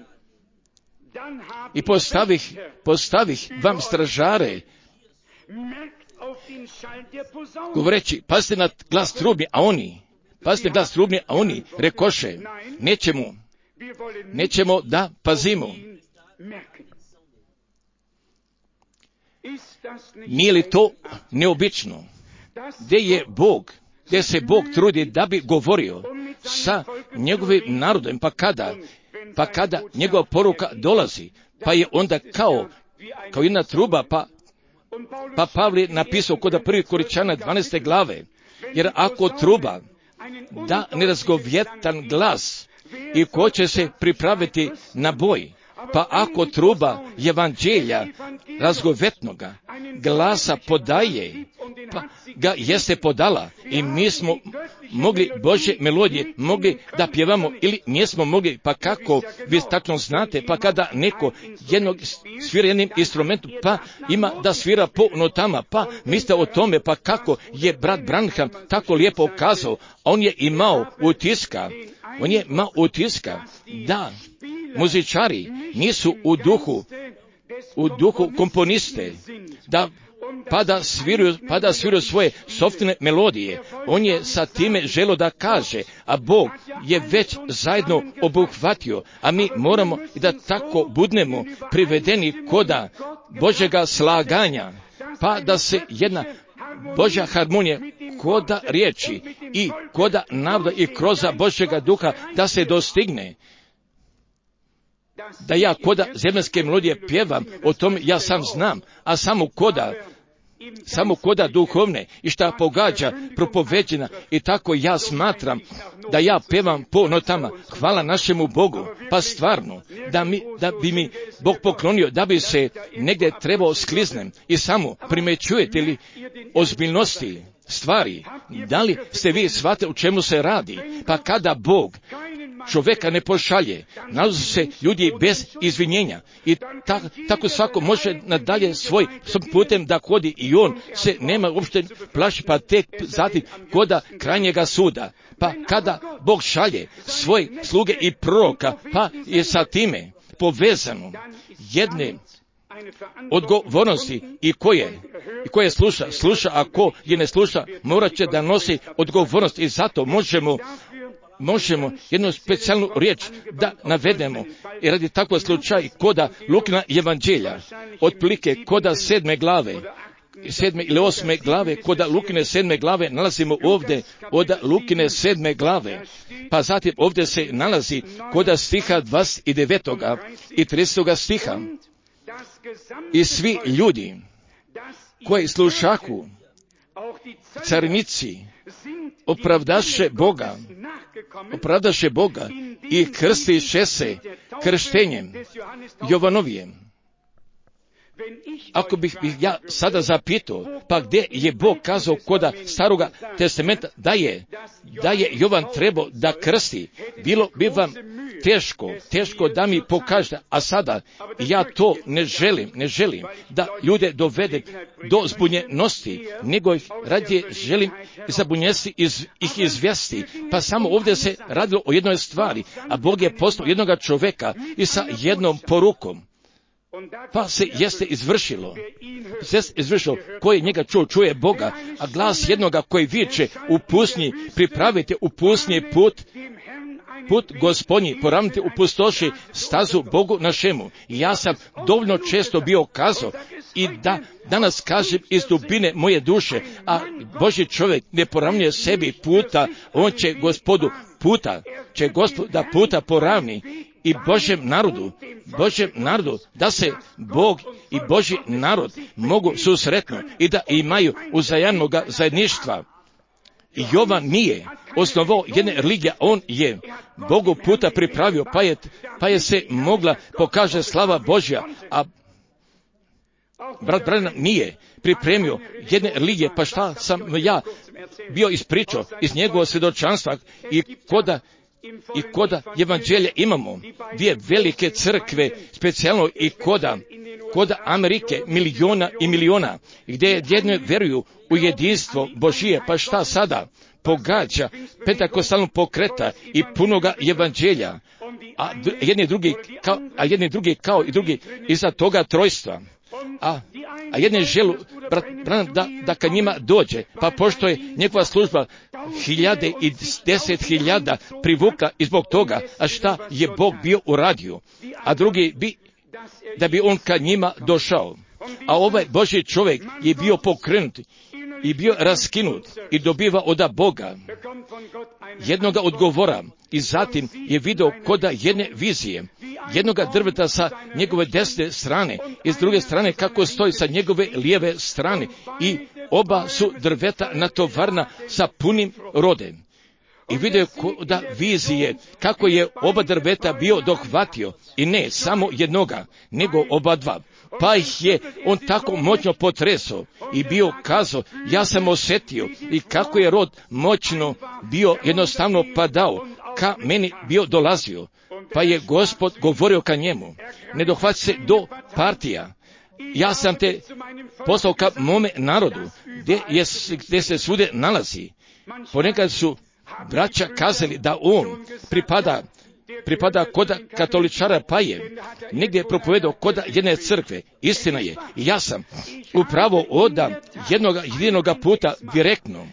I postavih, postavih vam stražare, govoreći, pazite na glas trubnje, a oni, pazite na glas trubnje, a oni rekoše, nećemo, nećemo da pazimo. Nije li to neobično? Gdje je Bog, gdje se Bog trudi da bi govorio sa njegovim narodom, pa kada, pa kada njegova poruka dolazi, pa je onda kao, kao jedna truba, pa, pa Pavle je napisao kod prvi Korinčana dvanaeste glave, jer ako truba da nerazgovjetan glas i ko će se pripraviti na boj, pa ako truba evanđelja razgovetnoga glasa podaje, pa ga jeste podala i mi smo mogli Božje melodije, mogli da pjevamo ili nismo mogli, pa kako vi tačno znate, pa kada neko jednog svira jednim instrumentom, pa ima da svira po notama, pa mislite o tome, pa kako je brat Branham tako lijepo kazao, on je imao utiska, on je imao utiska da muzičari nisu u duhu, u duhu komponiste, da pa da sviruju, pa da sviruju svoje sopstvene melodije. On je sa time želio da kaže, a Bog je već zajedno obuhvatio, a mi moramo i da tako budemo privedeni koda Božjega slaganja, pa da se jedna Božja harmonija koda riječi i koda naroda i kroz Božjega duha da se dostigne. Da ja koda zemaljske melodije pjevam, o tom ja sam znam, a samo koda, samo koda duhovne i šta pogađa propoveđena i tako ja smatram da ja pevam po notama. Hvala našemu Bogu, pa stvarno, da, mi, da bi mi Bog poklonio, da bi se negdje trebao skliznem i samo primećujete li ozbiljnosti stvari, da li ste vi shvatili u čemu se radi, pa kada Bog čovjeka ne pošalje, nalaze se ljudi bez izvinjenja i ta, tako svako može nadalje svoj putem da hodi i on se nema uopšte plaši, pa tek zatim koda krajnjega suda. Pa kada Bog šalje svoje sluge i proroka, pa je sa time povezano jedne odgovornosti i koje, i koje sluša, sluša, a ko je ne sluša, morat će da nosi odgovornost i zato možemo možemo jednu specijalnu riječ da navedemo i radi tako slučaj koda Lukina evanđelja, otprilike koda sedme glave, sedme ili osme glave, koda Lukine sedme glave nalazimo ovdje, od Lukine sedme glave, pa zatim ovdje se nalazi koda stiha dvadeset devetog i tridesetog stiha. I svi ljudi koji slušahu, carinici, opravdaše Boga, opravdaše Boga i krstiše se krštenjem Jovanovijem. Ako bih, bih ja sada zapitao, pa gdje je Bog kazao koda Staroga testamenta da je, da je Jovan trebao da krsti, bilo bi vam teško, teško da mi pokažete, a sada ja to ne želim, ne želim da ljude dovedem do zbunjenosti, nego ih radije želim zabunjesti, iz, ih izvesti, pa samo ovdje se radilo o jednoj stvari, a Bog je poslao jednoga čovjeka i sa jednom porukom. Pa se jeste izvršilo, se izvršilo, koji njega čuo, čuje Boga, a glas jednoga koji viče u pustinji, pripravite u pustinji put, put Gospodnji, poravnite u pustoši stazu Bogu našemu. I ja sam dovoljno često bio kazao i da danas kažem iz dubine moje duše, a Božji čovjek ne poravnuje sebi puta, on će Gospodu puta, će Gospoda puta poravni i Božjem narodu, Božjem narodu, da se Bog i Božji narod mogu susretno i da imaju uzajamnog zajedništva. Jovan nije osnovao jedne religije, on je Bogu puta pripravio, pa je, pa je se mogla pokaže slava Božja, a brat Branham nije pripremio jedne religije, pa šta sam ja bio ispričao iz njegovog svjedočanstva i koda i koda evanđelja imamo dvije velike crkve, specijalno i koda, koda Amerike, miliona i miliona, gdje jedne vjeruju u jedinstvo Božije, pa šta sada pogađa pentakostalnog pokreta i punoga evanđelja, a jedni drugi kao, a jedni drugi kao i drugi iza toga trojstva. A, a jedne želu brat, brat, da, da ka njima dođe, pa pošto je njegova služba hiljade i deset hiljada privukla i zbog toga, a šta je Bog bio uradio, a drugi bi, da bi on ka njima došao. A ovaj Božji čovjek je bio pokrenut i bio raskinut i dobiva od Boga jednoga odgovora i zatim je video koda jedne vizije, jednoga drveta sa njegove desne strane i s druge strane kako stoji sa njegove lijeve strane i oba su drveta natovarna sa punim rodem. I vidio koda vizije kako je oba drveta bio dohvatio i ne samo jednoga, nego oba dva. Pa ih je on tako moćno potresao i bio kazao, ja sam osjetio i kako je rod moćno bio jednostavno padao, ka meni bio dolazio, pa je Gospod govorio ka njemu, ne dohvati se do partija, ja sam te poslao ka mome narodu, gdje, je, gdje se svude nalazi. Ponekad su braća kazali da on pripada pripada koda katoličara, pa je negdje propovedao koda jedne crkve. Istina je, ja sam upravo oda jednog jedinoga puta direktno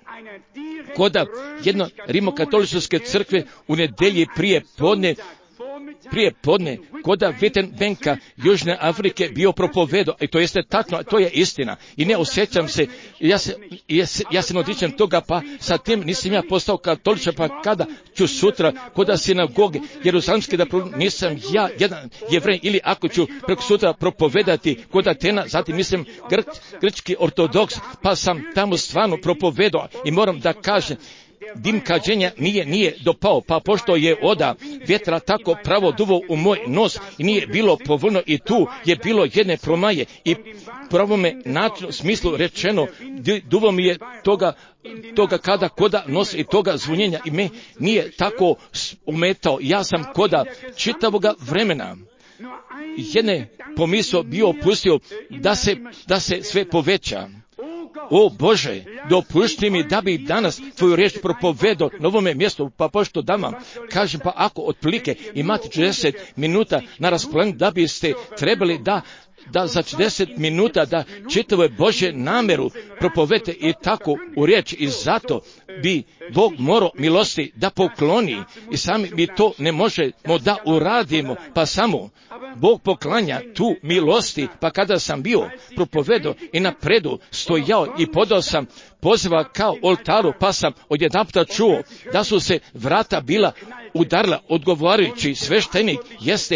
koda jedno rimokatoličke crkve u nedelji prije podne prije podne koda Wittenbenka Južne Afrike bio propovedao, i to jeste tačno, to je istina, i ne osjećam se, ja se, ja se, ja se ne odričem toga, pa sa tim nisam ja postao katoličan, pa kada ću sutra koda sinagoge jeruzalemske da pro, nisam ja jedan Jevrej, ili ako ću preko sutra propovedati kod Atena, zatim nisam grč, grčki ortodoks, pa sam tamo stvarno propovedao i moram da kažem, dim kađenja nije, nije dopao, pa pošto je oda vjetra tako pravo duvo u moj nos i nije bilo povoljno i tu je bilo jedne promaje i pravome načinu smislu rečeno duvo mi je toga, toga kada koda nos i toga zvunjenja i me nije tako umetao. Ja sam koda čitavoga vremena jedne pomisao bio opustio da se, da se sve poveća. O Bože, dopušti mi da bi danas tvoju riječ propovedao na ovome mjestu, pa pošto da vam kažem, pa ako otprilike imate četrdeset minuta na raspolaganju, da biste trebali da da za četrdeset minuta da čitave Božje nameru propovete i tako u riječ, i zato bi Bog morao milosti da pokloni i sami mi to ne možemo da uradimo, pa samo Bog poklanja tu milosti. Pa kada sam bio propovedao i napredu stojao i podao sam poziva kao oltaru, pa sam odjedanputa čuo da su se vrata bila udarila, odgovarajući sveštenik jeste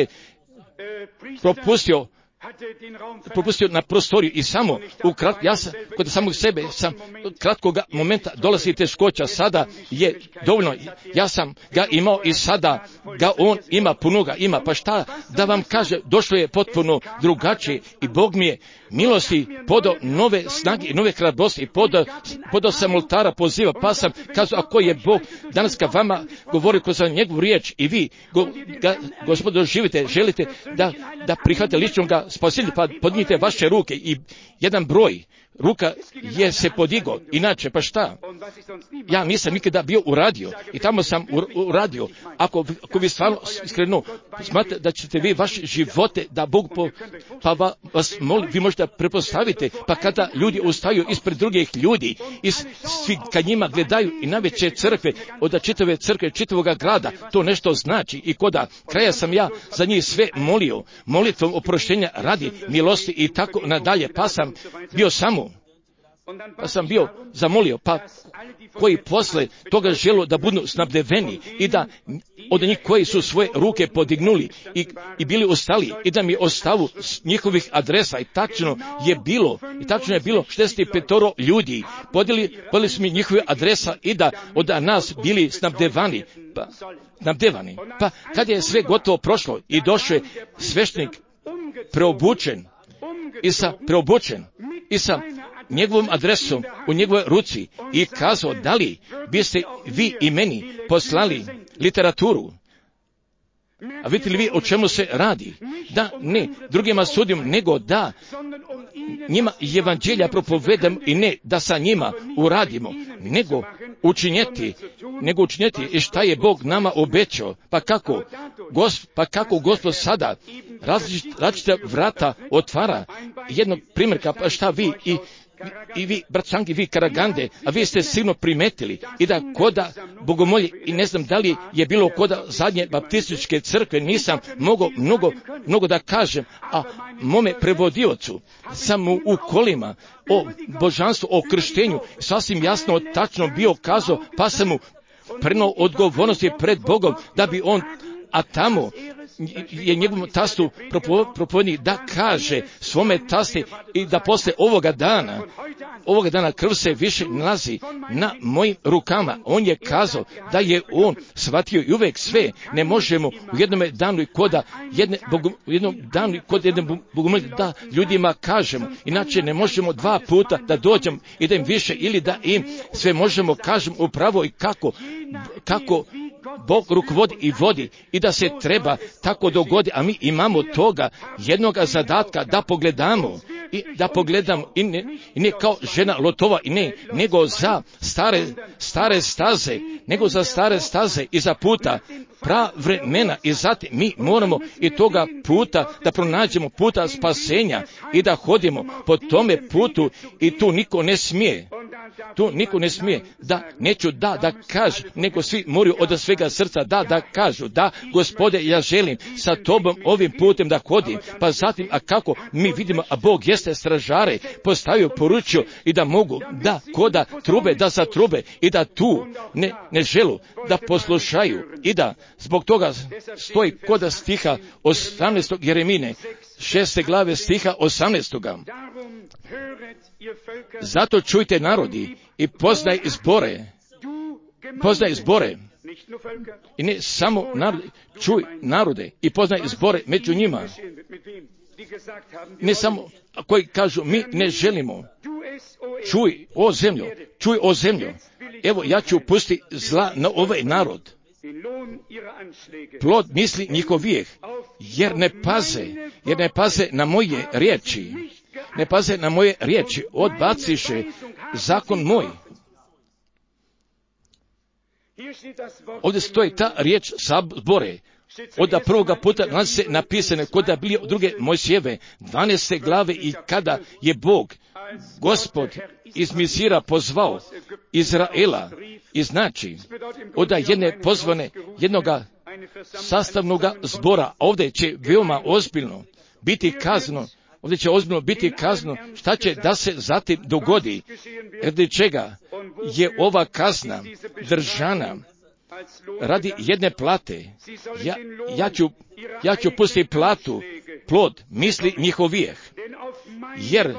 propustio propustio na prostoriju i samo u krat, ja sam kod samog sebe sam kratkoga momenta dolazi teškoća, sada je dovoljno, ja sam ga imao i sada ga on ima, puno ga ima, pa šta da vam kaže, došlo je potpuno drugačije i Bog mi je milosti podao nove snage i nove hrabrosti i podao, podao sam oltara poziva, pa sam kazao, ako je Bog danas ka vama govori kroz njegovu riječ i vi go, ga, Gospodo, živite, želite da, da prihvatite ličnog spasitelja, pa podignite vaše ruke i jedan broj ruka je se podigao. Inače, pa šta? Ja nisam nikada bio uradio i tamo sam uradio. Ako, ako vi stvarno iskreno smatrate da ćete vi vaše živote da Bog po, pa va, vas molim, vi možete prepostaviti, pa kada ljudi ustaju ispred drugih ljudi i svi kad njima gledaju i najveće crkve, od čitave crkve, čitavoga grada, to nešto znači i koda kraja sam ja za njih sve molio, molitvom oproštenja radi milosti i tako nadalje, pa sam bio samo Pa sam bio zamolio, pa koji posle toga želo da budu snabdeveni i da od njih koji su svoje ruke podignuli i, i bili ostali i da mi ostavu njihovih adresa i tačno je bilo, i tačno je bilo šezdeset pet ljudi, podijeli, podijeli su mi njihove adresa i da od nas bili snabdevani, pa, snabdevani. Pa kad je sve gotovo prošlo i došao je sveštenik preobučen i sa preobučen i sa njegovom adresom u njegovoj ruci i kazao, da li biste vi i meni poslali literaturu? A vidite li vi o čemu se radi? Da, ne drugima sudim, nego da njima evanđelja propovedam i ne da sa njima uradimo, nego učinjeti, nego učinjeti i šta je Bog nama obećao. Pa kako, Gosp, pa kako Gospod sada različita vrata otvara. Jednog primjerka, pa šta vi i I vi, brat Šanki, vi Karagande, a vi ste sigurno primetili i da koda bogomolje, i ne znam da li je bilo koda zadnje baptističke crkve, nisam mogao mnogo, mnogo da kažem, a mome prevodiocu sam mu u kolima o božanstvu, o krštenju, sasvim jasno, tačno bio kazao, pa sam mu prenao odgovornosti pred Bogom, da bi on, a tamo je njegovom tastu propovednik da kaže svome tasti i da posle ovoga dana, ovoga dana krv se više nalazi na mojim rukama. On je kazao da je on shvatio i uvek sve ne možemo u jednom danu i koda jedne, bogu, u jednom danu i kod jedne bogomolje da ljudima kažemo. Inače ne možemo dva puta da dođem i da im više ili da im sve možemo kažem upravo i kako, kako Bog rukovodi i vodi i da se treba tako dogodi, a mi imamo toga jednoga zadatka da pogledamo i da pogledamo i ne, i ne kao žena Lotova i ne, nego za stare, stare staze, nego za stare staze i za puta pravremena i zatim mi moramo i toga puta da pronađemo puta spasenja i da hodimo po tome putu i tu niko ne smije, tu niko ne smije da neću da, da kaže, nego svi moraju od svega srca da, da kažu, da Gospode ja želim sa tobom ovim putem da hodim, pa zatim, a kako mi vidimo, a Bog jeste stražare postavio, poručio i da mogu, da koda trube, da za trube i da tu ne, ne želu da poslušaju i da zbog toga stoji koda stiha osamnaestog Jeremine, šeste glave stiha osamnaestog. Zato čujte narodi i poznaj zbore, poznaj zbore, i ne samo narodi, čuj narode i poznaj zbore među njima. Ne samo koji kažu mi ne želimo. Čuj o zemljo, čuj o zemljo. Evo ja ću pustiti zla na ovaj narod. Plod misli njihovijeh, jer ne paze, jer ne paze na moje riječi. Ne paze na moje riječi, odbaciše zakon moj. Ovdje stoji ta riječ sabore. Od prvoga puta nalazi se napisane kod da bili druge Mojsijeve, dvanaeste glave i kada je Bog, Gospod iz Misira pozvao Izraela i znači od jedne pozvane jednoga sastavnoga zbora, ovdje će veoma ozbiljno biti kazno, ovdje će ozbiljno biti kazno šta će da se zatim dogodi, radi čega je ova kazna držana radi jedne plate. Ja, ja, ću, ja ću pustiti platu, plod misli njihovijeh, jer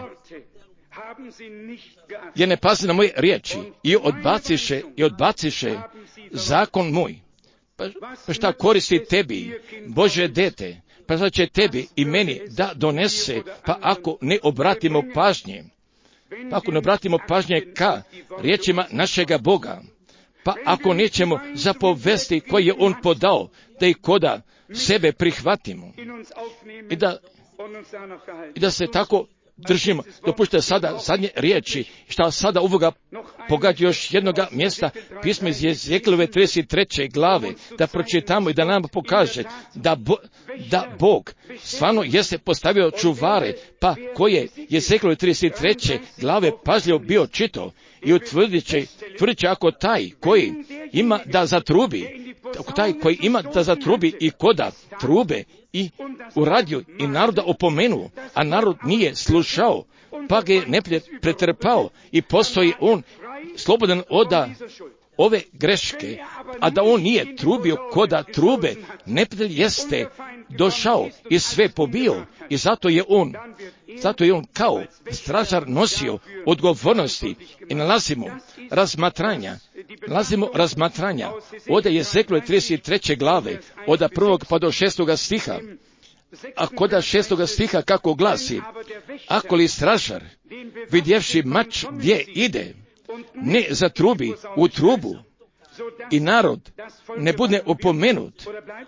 je ne pazi na moje riječi i odbaciše, i odbaciše zakon moj. Pa, pa šta koristi tebi, Bože dete, pa šta će tebi i meni da donese, pa ako ne obratimo pažnje, pa ako ne obratimo pažnje ka riječima našega Boga, pa ako nećemo zapovesti koje je On podao, da i koda sebe prihvatimo i da, i da se tako držimo. Dopustite sada zadnje riječi, šta sada ovoga pogađa još jednoga mjesta, pismo iz Jezekilove trideset treće glave, da pročitamo i da nam pokaže da, bo, da Bog stvarno jeste postavio čuvare, pa koje Jezekilove trideset treće glave pažljivo bio čitao i utvrdit će, tvrdit će ako taj koji ima da zatrubi, ako taj koji ima da zatrubi i koda trube i uradio i naroda opomenuo, a narod nije slušao, pa ga je neprijatelj pretrpao i postoji on slobodan od ove greške, a da on nije trubio koda trube, neprijatelj jeste došao i sve pobio i zato je on, zato je on kao stražar nosio odgovornosti i nalazimo razmatranja, nalazimo razmatranja, ovdje je Ezekijel trideset treće glave, od prvog pa do šestoga stiha, a koda šestoga stiha kako glasi, ako li stražar, vidjevši mač gdje ide, ne zatrubi u trubu i narod ne bude opomenut,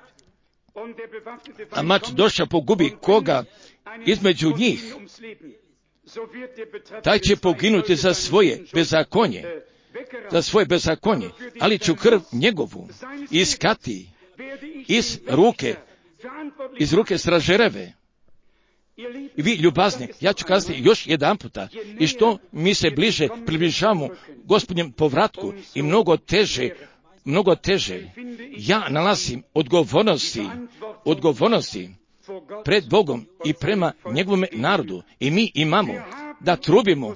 a mač došao pogubi koga između njih, taj će poginuti za svoje bezakonje, za svoje bezakonje, ali ću krv njegovu iskati iz ruke, iz ruke stražereve. I vi ljubazni, ja ću kazati još jedan puta, i što mi se bliže približavamo Gospodnjem povratku i mnogo teže, mnogo teže, ja nalazim odgovornosti, odgovornosti pred Bogom i prema njegovom narodu i mi imamo da trubimo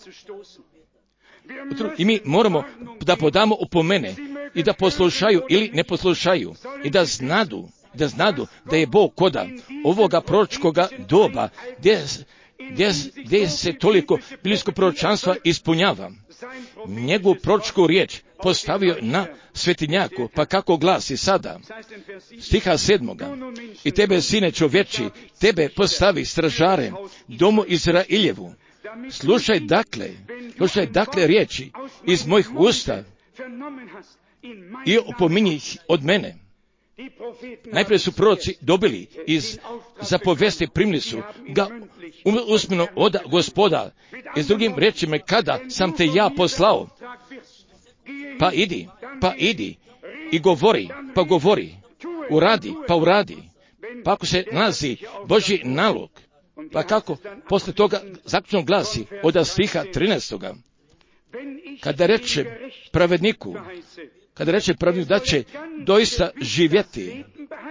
i mi moramo da podamo opomene i da poslušaju ili ne poslušaju i da znadu, da znadu da je Bog koda ovoga proročkoga doba gdje, gdje, gdje se toliko biblijsko proročanstva ispunjava. Njegovu proročku riječ postavio na svetinjaku, pa kako glasi sada, stiha sedmoga, i tebe, sine čovječi, tebe postavi stražarem domu Izrailjevu. Slušaj dakle, slušaj dakle riječi iz mojih usta i opominji ih od mene. Najprije su proroci dobili iz zapovesti, primili su ga usmeno od Gospoda. I s drugim rečima, kada sam te ja poslao, pa idi, pa idi i govori, pa govori, uradi, pa uradi. Pa ako se nalazi Božji nalog, pa kako posle toga zaključno glasi od stiha trinaestoga. Kada reče pravedniku, kada reče pravedniku da će doista živjeti,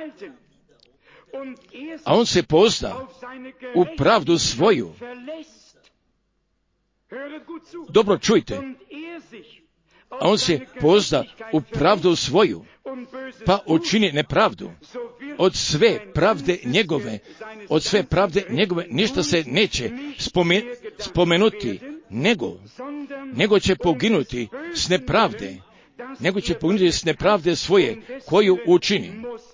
a on se pozna u pravdu svoju. Dobro čujte, a on se pozna u pravdu svoju, pa učini nepravdu. Od sve pravde njegove, od sve pravde njegove ništa se neće spomen, spomenuti, nego, nego će poginuti s nepravde, nego će poginuti s nepravde svoje koju učini.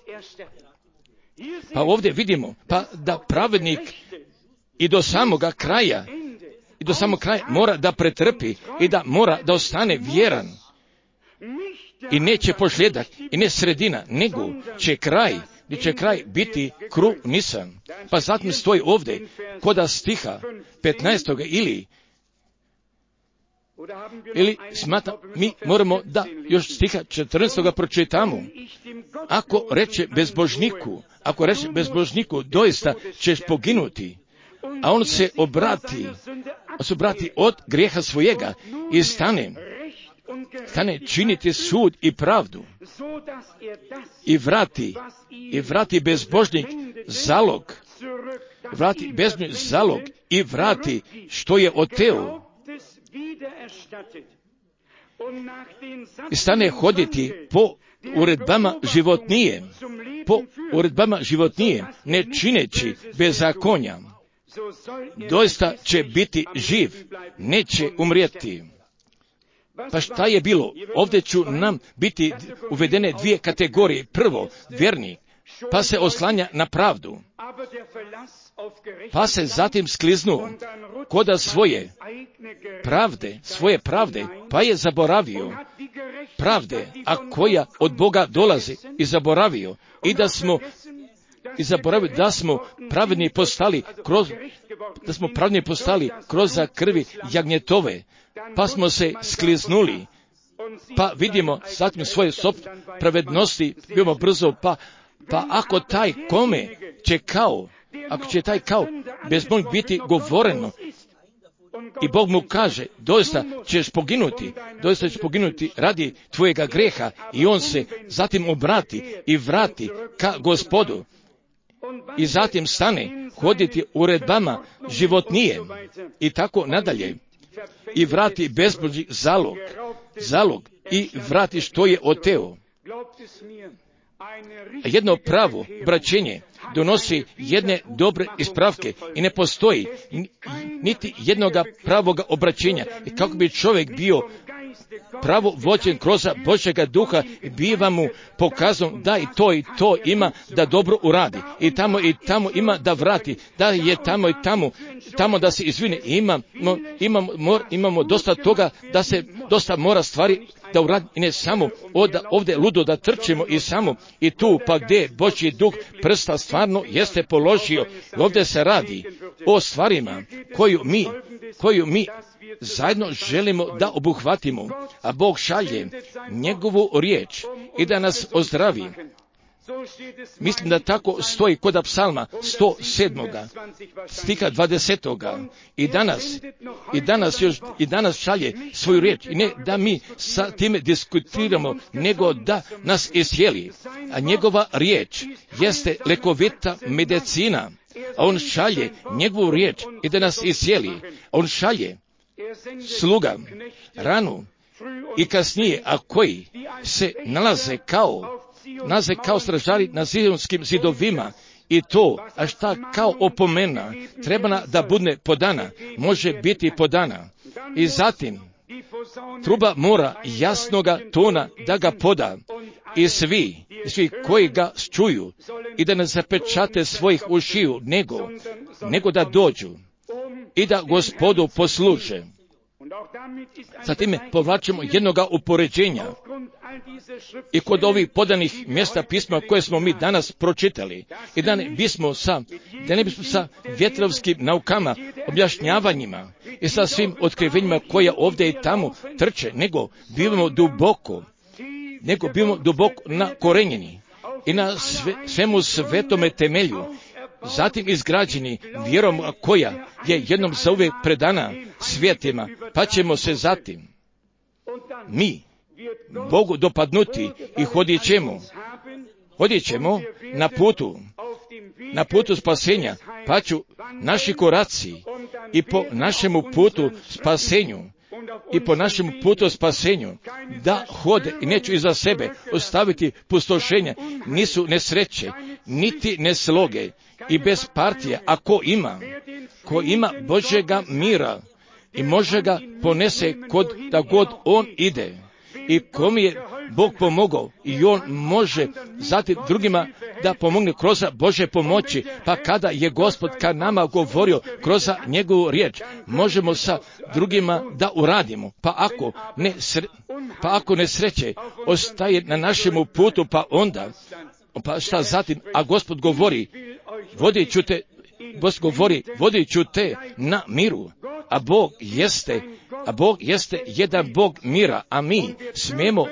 Pa ovdje vidimo pa da pravednik i do samoga kraja, i do samog kraja mora da pretrpi i da mora da ostane vjeran. I neće posljedak, i ne sredina, nego će kraj, gdje će kraj biti krunisan. Pa zatim stoji ovdje, koda stiha petnaestoga ili, ili smatra, mi moramo da još stiha četrnaestoga pročitamo. Ako reče bezbožniku, ako reče bezbožniku, doista ćeš poginuti, a on se obrati, on se obrati od grijeha svojega i stane, stane činiti sud i pravdu i vrati, i vrati bezbožnik zalog, vrati bezbožnik zalog i vrati što je oteo. I stane hoditi po uredbama životnije, po uredbama životnije, ne čineći bezakonja. Doista će biti živ, neće umrijeti. Pa šta je bilo? Ovdje ću nam biti uvedene dvije kategorije. Prvo, vjernik, pa se oslanja na pravdu, pa se zatim skliznuo koda svoje pravde, svoje pravde, pa je zaboravio pravde, a koja od Boga dolazi i zaboravio i da smo i zaboravio da smo pravedni postali kroz, da smo pravedni postali kroz za krvi jagnjetove, pa smo se skliznuli, pa vidimo zatim svoje sop pravednosti, vidimo brzo, pa, pa ako taj kome će kao, ako će taj kao bezbožnik biti govoreno, i Bog mu kaže, doista ćeš poginuti, doista ćeš poginuti radi tvojega greha, i on se zatim obrati i vrati ka Gospodu i zatim stane hoditi uredbama životnije i tako nadalje i vrati bezbožji zalog, zalog i vrati što je oteo. Jedno pravo obraćenje donosi jedne dobre ispravke i ne postoji niti jednoga pravoga obraćenja. I kako bi čovjek bio pravo vođen kroz Božjega duha, biva mu pokazano da i to i to ima da dobro uradi. I tamo i tamo ima da vrati, da je tamo i tamo, tamo da se izvine. Imamo, imamo, mor, imamo dosta toga da se dosta mora stvari da uradi i ne samo ovdje, ovdje ludo da trčimo i samo i tu pa gdje Božji duh prsta stvarno jeste položio. Ovdje se radi o stvarima koju mi, koju mi zajedno želimo da obuhvatimo, a Bog šalje njegovu riječ i da nas ozdravi. Mislim da tako stoji kod psalma sto sedam. stiha dvadeset. I danas, i danas još, i danas šalje svoju riječ. I ne da mi sa time diskutiramo, nego da nas iscijeli. A njegova riječ jeste lekovita medicina. A on šalje njegovu riječ i da nas iscijeli. On šalje sluga, ranu i kasnije, a koji se nalaze kao nalaze kao stražari na Zionskim zidovima i to, a šta kao opomena trebana da bude podana, može biti podana. I zatim truba mora jasnoga tona da ga poda i svi, svi koji ga čuju i da ne zapečate svojih ušiju, nego, nego da dođu i da Gospodu posluže. Zatim povlačimo jednoga upoređenja i kod ovih podanih mjesta pisma koje smo mi danas pročitali i da ne bismo sa, da ne bismo sa vjetrovskim naukama, objašnjavanjima i sa svim otkrivenjima koja ovdje i tamo trče, nego bivamo duboko, nego bivamo duboko nakorenjeni i na sve, svemu svetome temelju, zatim izgrađeni vjerom koja je jednom zauvijek predana svijetima, pa ćemo se zatim mi Bogu dopadnuti i hodit ćemo, hodit ćemo na putu, na putu spasenja, pa ću naši koraci i po našemu putu spasenju, i po našemu putu spasenju da hode i neću iza sebe ostaviti pustošenja, nisu nesreće, niti nesloge i bez partije, a ko ima, ko ima Božjega mira i može ga ponese kod da god on ide i komu je Bog pomogao i on može zatim drugima da pomogne kroz Božje pomoći, pa kada je Gospod ka nama govorio kroz njegovu riječ, možemo sa drugima da uradimo, pa ako ne, sre, pa ako ne sreće ostaje na našemu putu, pa onda, pa šta zatim, a Gospod govori, vodit ću te, Gospod govori, vodit ću te na miru, a Bog jeste, a Bog jeste jedan Bog mira, a mi smemo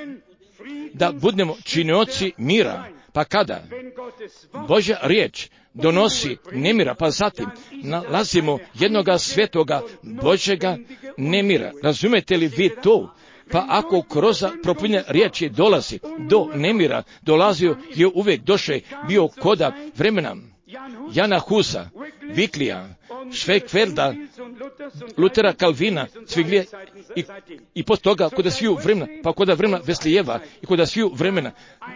da budemo činioci mira. Pa kada Božja riječ donosi nemira, pa zatim nalazimo jednoga svetoga Božjega nemira. Razumete li vi to? Pa ako kroz propunjenje riječi dolazi do nemira, dolazio je uvijek došao bio koda vremena Jana Husa, Viklija, Švekvelda, Lutera, Kalvina, Cviglija i, i post toga kod sviju vremena, pa kod vremena Veslijeva i kod sviju vremena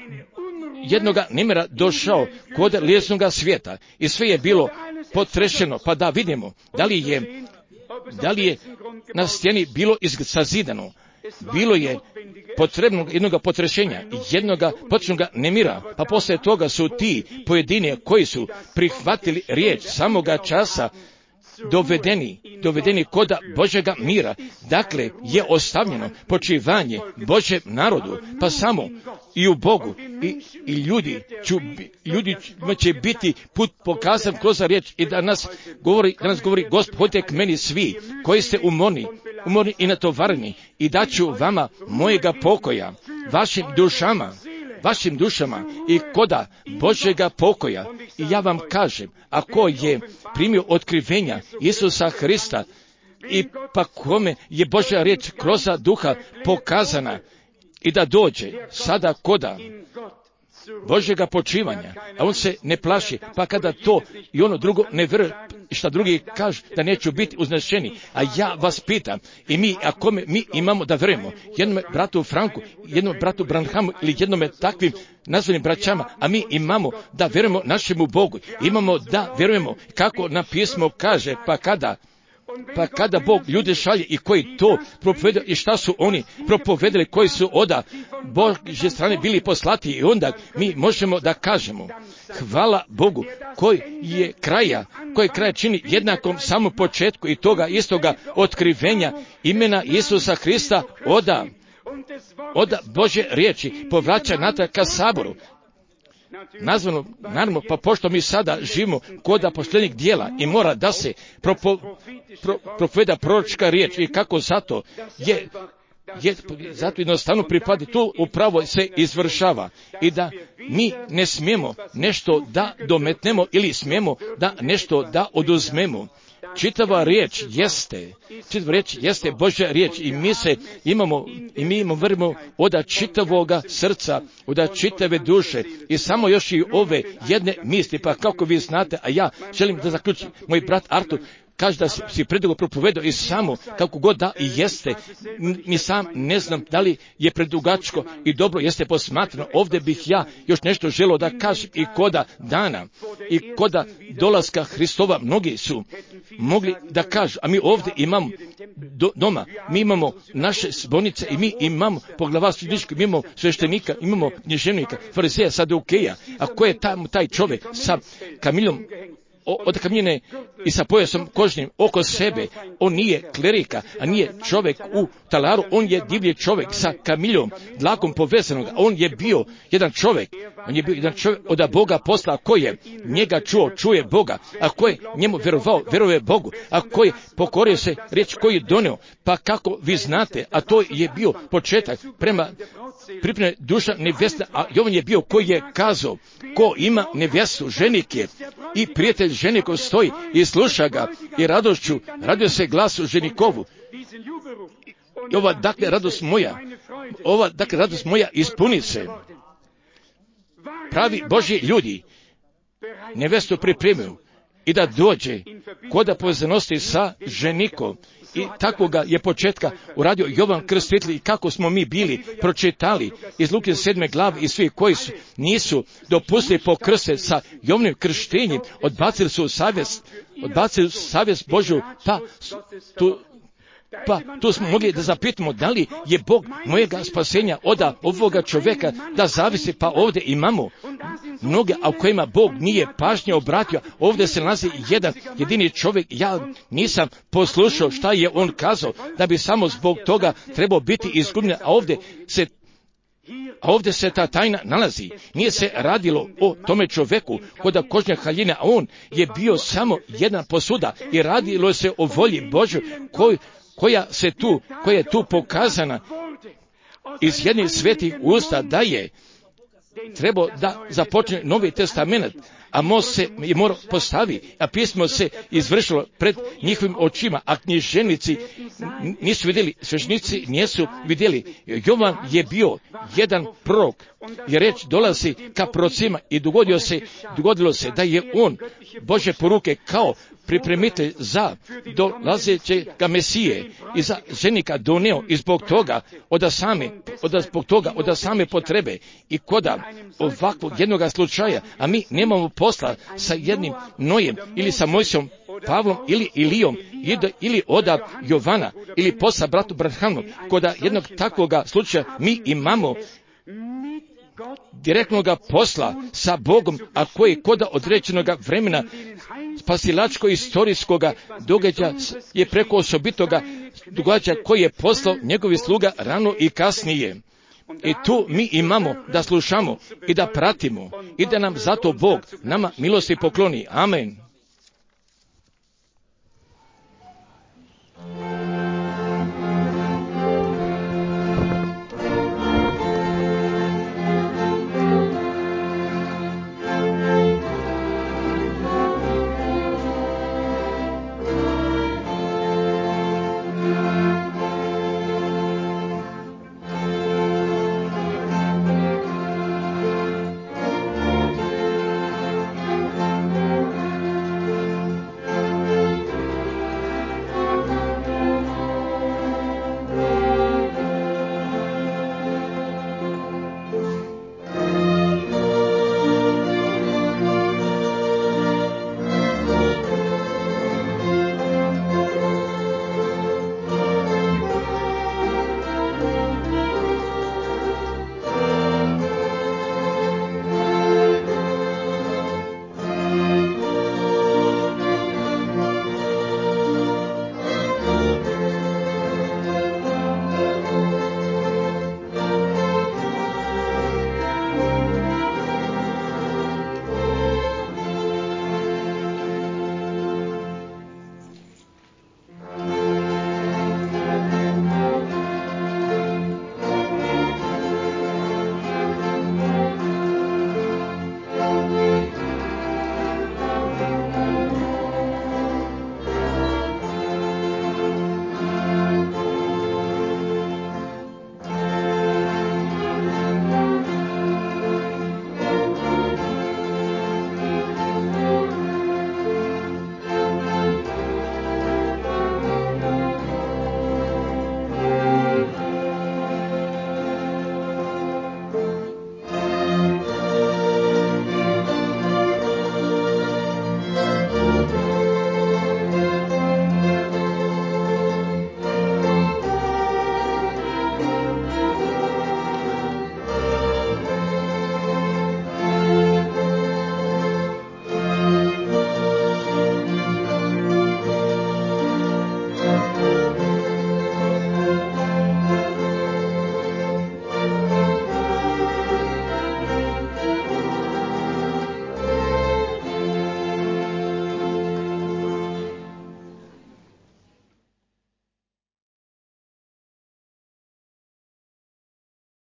jednoga nemira došao kod lijesnoga svijeta i sve je bilo potrešeno, pa da vidimo da li je, da li je na stjeni bilo sazidano. Bilo je potrebno jednoga potrešenja, jednoga potrebnoga nemira, pa poslije toga su ti pojedini koji su prihvatili riječ samoga časa dovedeni, dovedeni koda Božjega mira. Dakle, je ostavljeno počivanje Božjem narodu, pa samo i u Bogu i, i ljudi, ću, ljudi će biti put pokazan kroz riječ i da nas govori, da nas govori Gospod, hodite k meni svi koji ste umorni, umorni i natovareni i daću vama mojega pokoja, vašim dušama, vašim dušama i koda Božjega pokoja. I ja vam kažem, ako je primio otkrivenja Isusa Hrista i pa kome je Božja riječ kroz duha pokazana i da dođe sada koda Božjega počivanja, a on se ne plaši, pa kada to i ono drugo ne vjeruje, šta drugi kažu da neću biti uznešeni, a ja vas pitam, i mi, ako me, mi imamo da vjerujemo, jednome bratu Franku, jednom bratu Branhamu ili jednome takvim nazvanim braćama, a mi imamo da vjerujemo našemu Bogu, imamo da vjerujemo kako na pismo kaže, pa kada Pa kada Bog ljude šalje i koji to propovedaju i šta su oni propovedali, koji su oda Božje strane bili poslati, i onda mi možemo da kažemo hvala Bogu koji je kraja, koji kraja čini jednakom samom početku i toga istoga otkrivenja imena Isusa Hrista oda, oda Božje riječi povraća natrag ka saboru. Nazvano, naravno, pa pošto mi sada živimo kod posljednjih dijela i mora da se propo, pro, propoveda proročka riječ i kako zato je, je zato jednostavno pripadi tu upravo se izvršava i da mi ne smijemo nešto da dometnemo ili smijemo da nešto da oduzmemo. Čitava riječ jeste, čitava riječ jeste Božja riječ i mi se imamo, i mi imamo vrmo od čitavoga srca, od čitave duše i samo još i ove jedne misli, pa kako vi znate, a ja želim da zaključim, moj brat Artur kaže da si, si predugo propovedao i samo kako god da i jeste, mi sam ne znam da li je predugačko i dobro jeste posmatrano. Ovdje bih ja još nešto želio da kažem i koda dana i koda dolaska Hristova mnogi su mogli da kažu, a mi ovdje imamo do, doma, mi imamo naše zbornice i mi imamo poglavarstvo ljudničko, mi imamo sveštenika, imamo književnika, farizeja, sadeukeja, a ko je tam taj čovjek sa kamiljom od kamine i sa pojasom kožnim oko sebe, on nije klerika, a nije čovjek u talaru, on je divlji čovjek sa kamiljom, dlakom povezanog, on je bio jedan čovjek, on je bio jedan čovjek od Boga posla, koji je njega čuo, čuje Boga, a koji je njemu vjerovao, vjeruje Bogu, a koji pokorio se riječ koji je donio, pa kako vi znate, a to je bio početak prema pripreme duša nevjesta, a Jovan je bio koji je kazao, ko ima nevjestu, ženik je i prijatelj ženikov stoji i sluša ga i radošću radio se glasu ženikovu. I ova dakle radost moja, ova dakle radost moja ispuni se. Pravi Božji ljudi nevjestu pripremaju i da dođe koda povezanosti sa ženikom. I takvoga je početka uradio Jovan Krstitelj i kako smo mi bili pročitali iz Luke sedme glave i svi koji su, nisu dopustili pokrste sa Jovanim krštenjem, odbacili su savjest, odbacili su savjest Božju, pa tu, pa tu smo mogli da zapitamo da li je Bog mojega spasenja od ovoga čovjeka da zavisi, pa ovdje imamo mnoge, a u kojima Bog nije pažnje obratio. Ovdje se nalazi jedan jedini čovjek, ja nisam poslušao šta je on kazao, da bi samo zbog toga trebao biti izgubljen, a ovdje se A ovdje se ta tajna nalazi. Nije se radilo o tome čovjeku kod kožnja haljine, a on je bio samo jedna posuda i radilo se o volji Božoj koj, koja se tu, koja je tu pokazana iz jednih svetih usta da je trebao da započne Novi testament, a most se je morao postavi, a pismo se izvršilo pred njihovim očima, a književnici nisu vidjeli, sveštenici nisu vidjeli. Jovan je bio jedan prorok, jer reč dolazi ka prorocima i dogodio se, dogodilo se da je on Božje poruke kao pripremitelj za dolazećega Mesije i za ženika doneo i zbog toga od same, od zbog toga od same potrebe i koda ovakvog jednoga slučaja, a mi nemamo posla sa jednim Nojem ili sa Mojsijom, Pavlom ili Ilijom ili od Jovana ili posla bratu Branhamom, koda jednog takvoga slučaja mi imamo direktnog posla sa Bogom, a koji koda određenog vremena spasilačko istorijskog događaja je preko osobitoga događaja koji je poslao njegovi sluga rano i kasnije. I tu mi imamo da slušamo i da pratimo i da nam zato Bog nama milosti pokloni. Amen.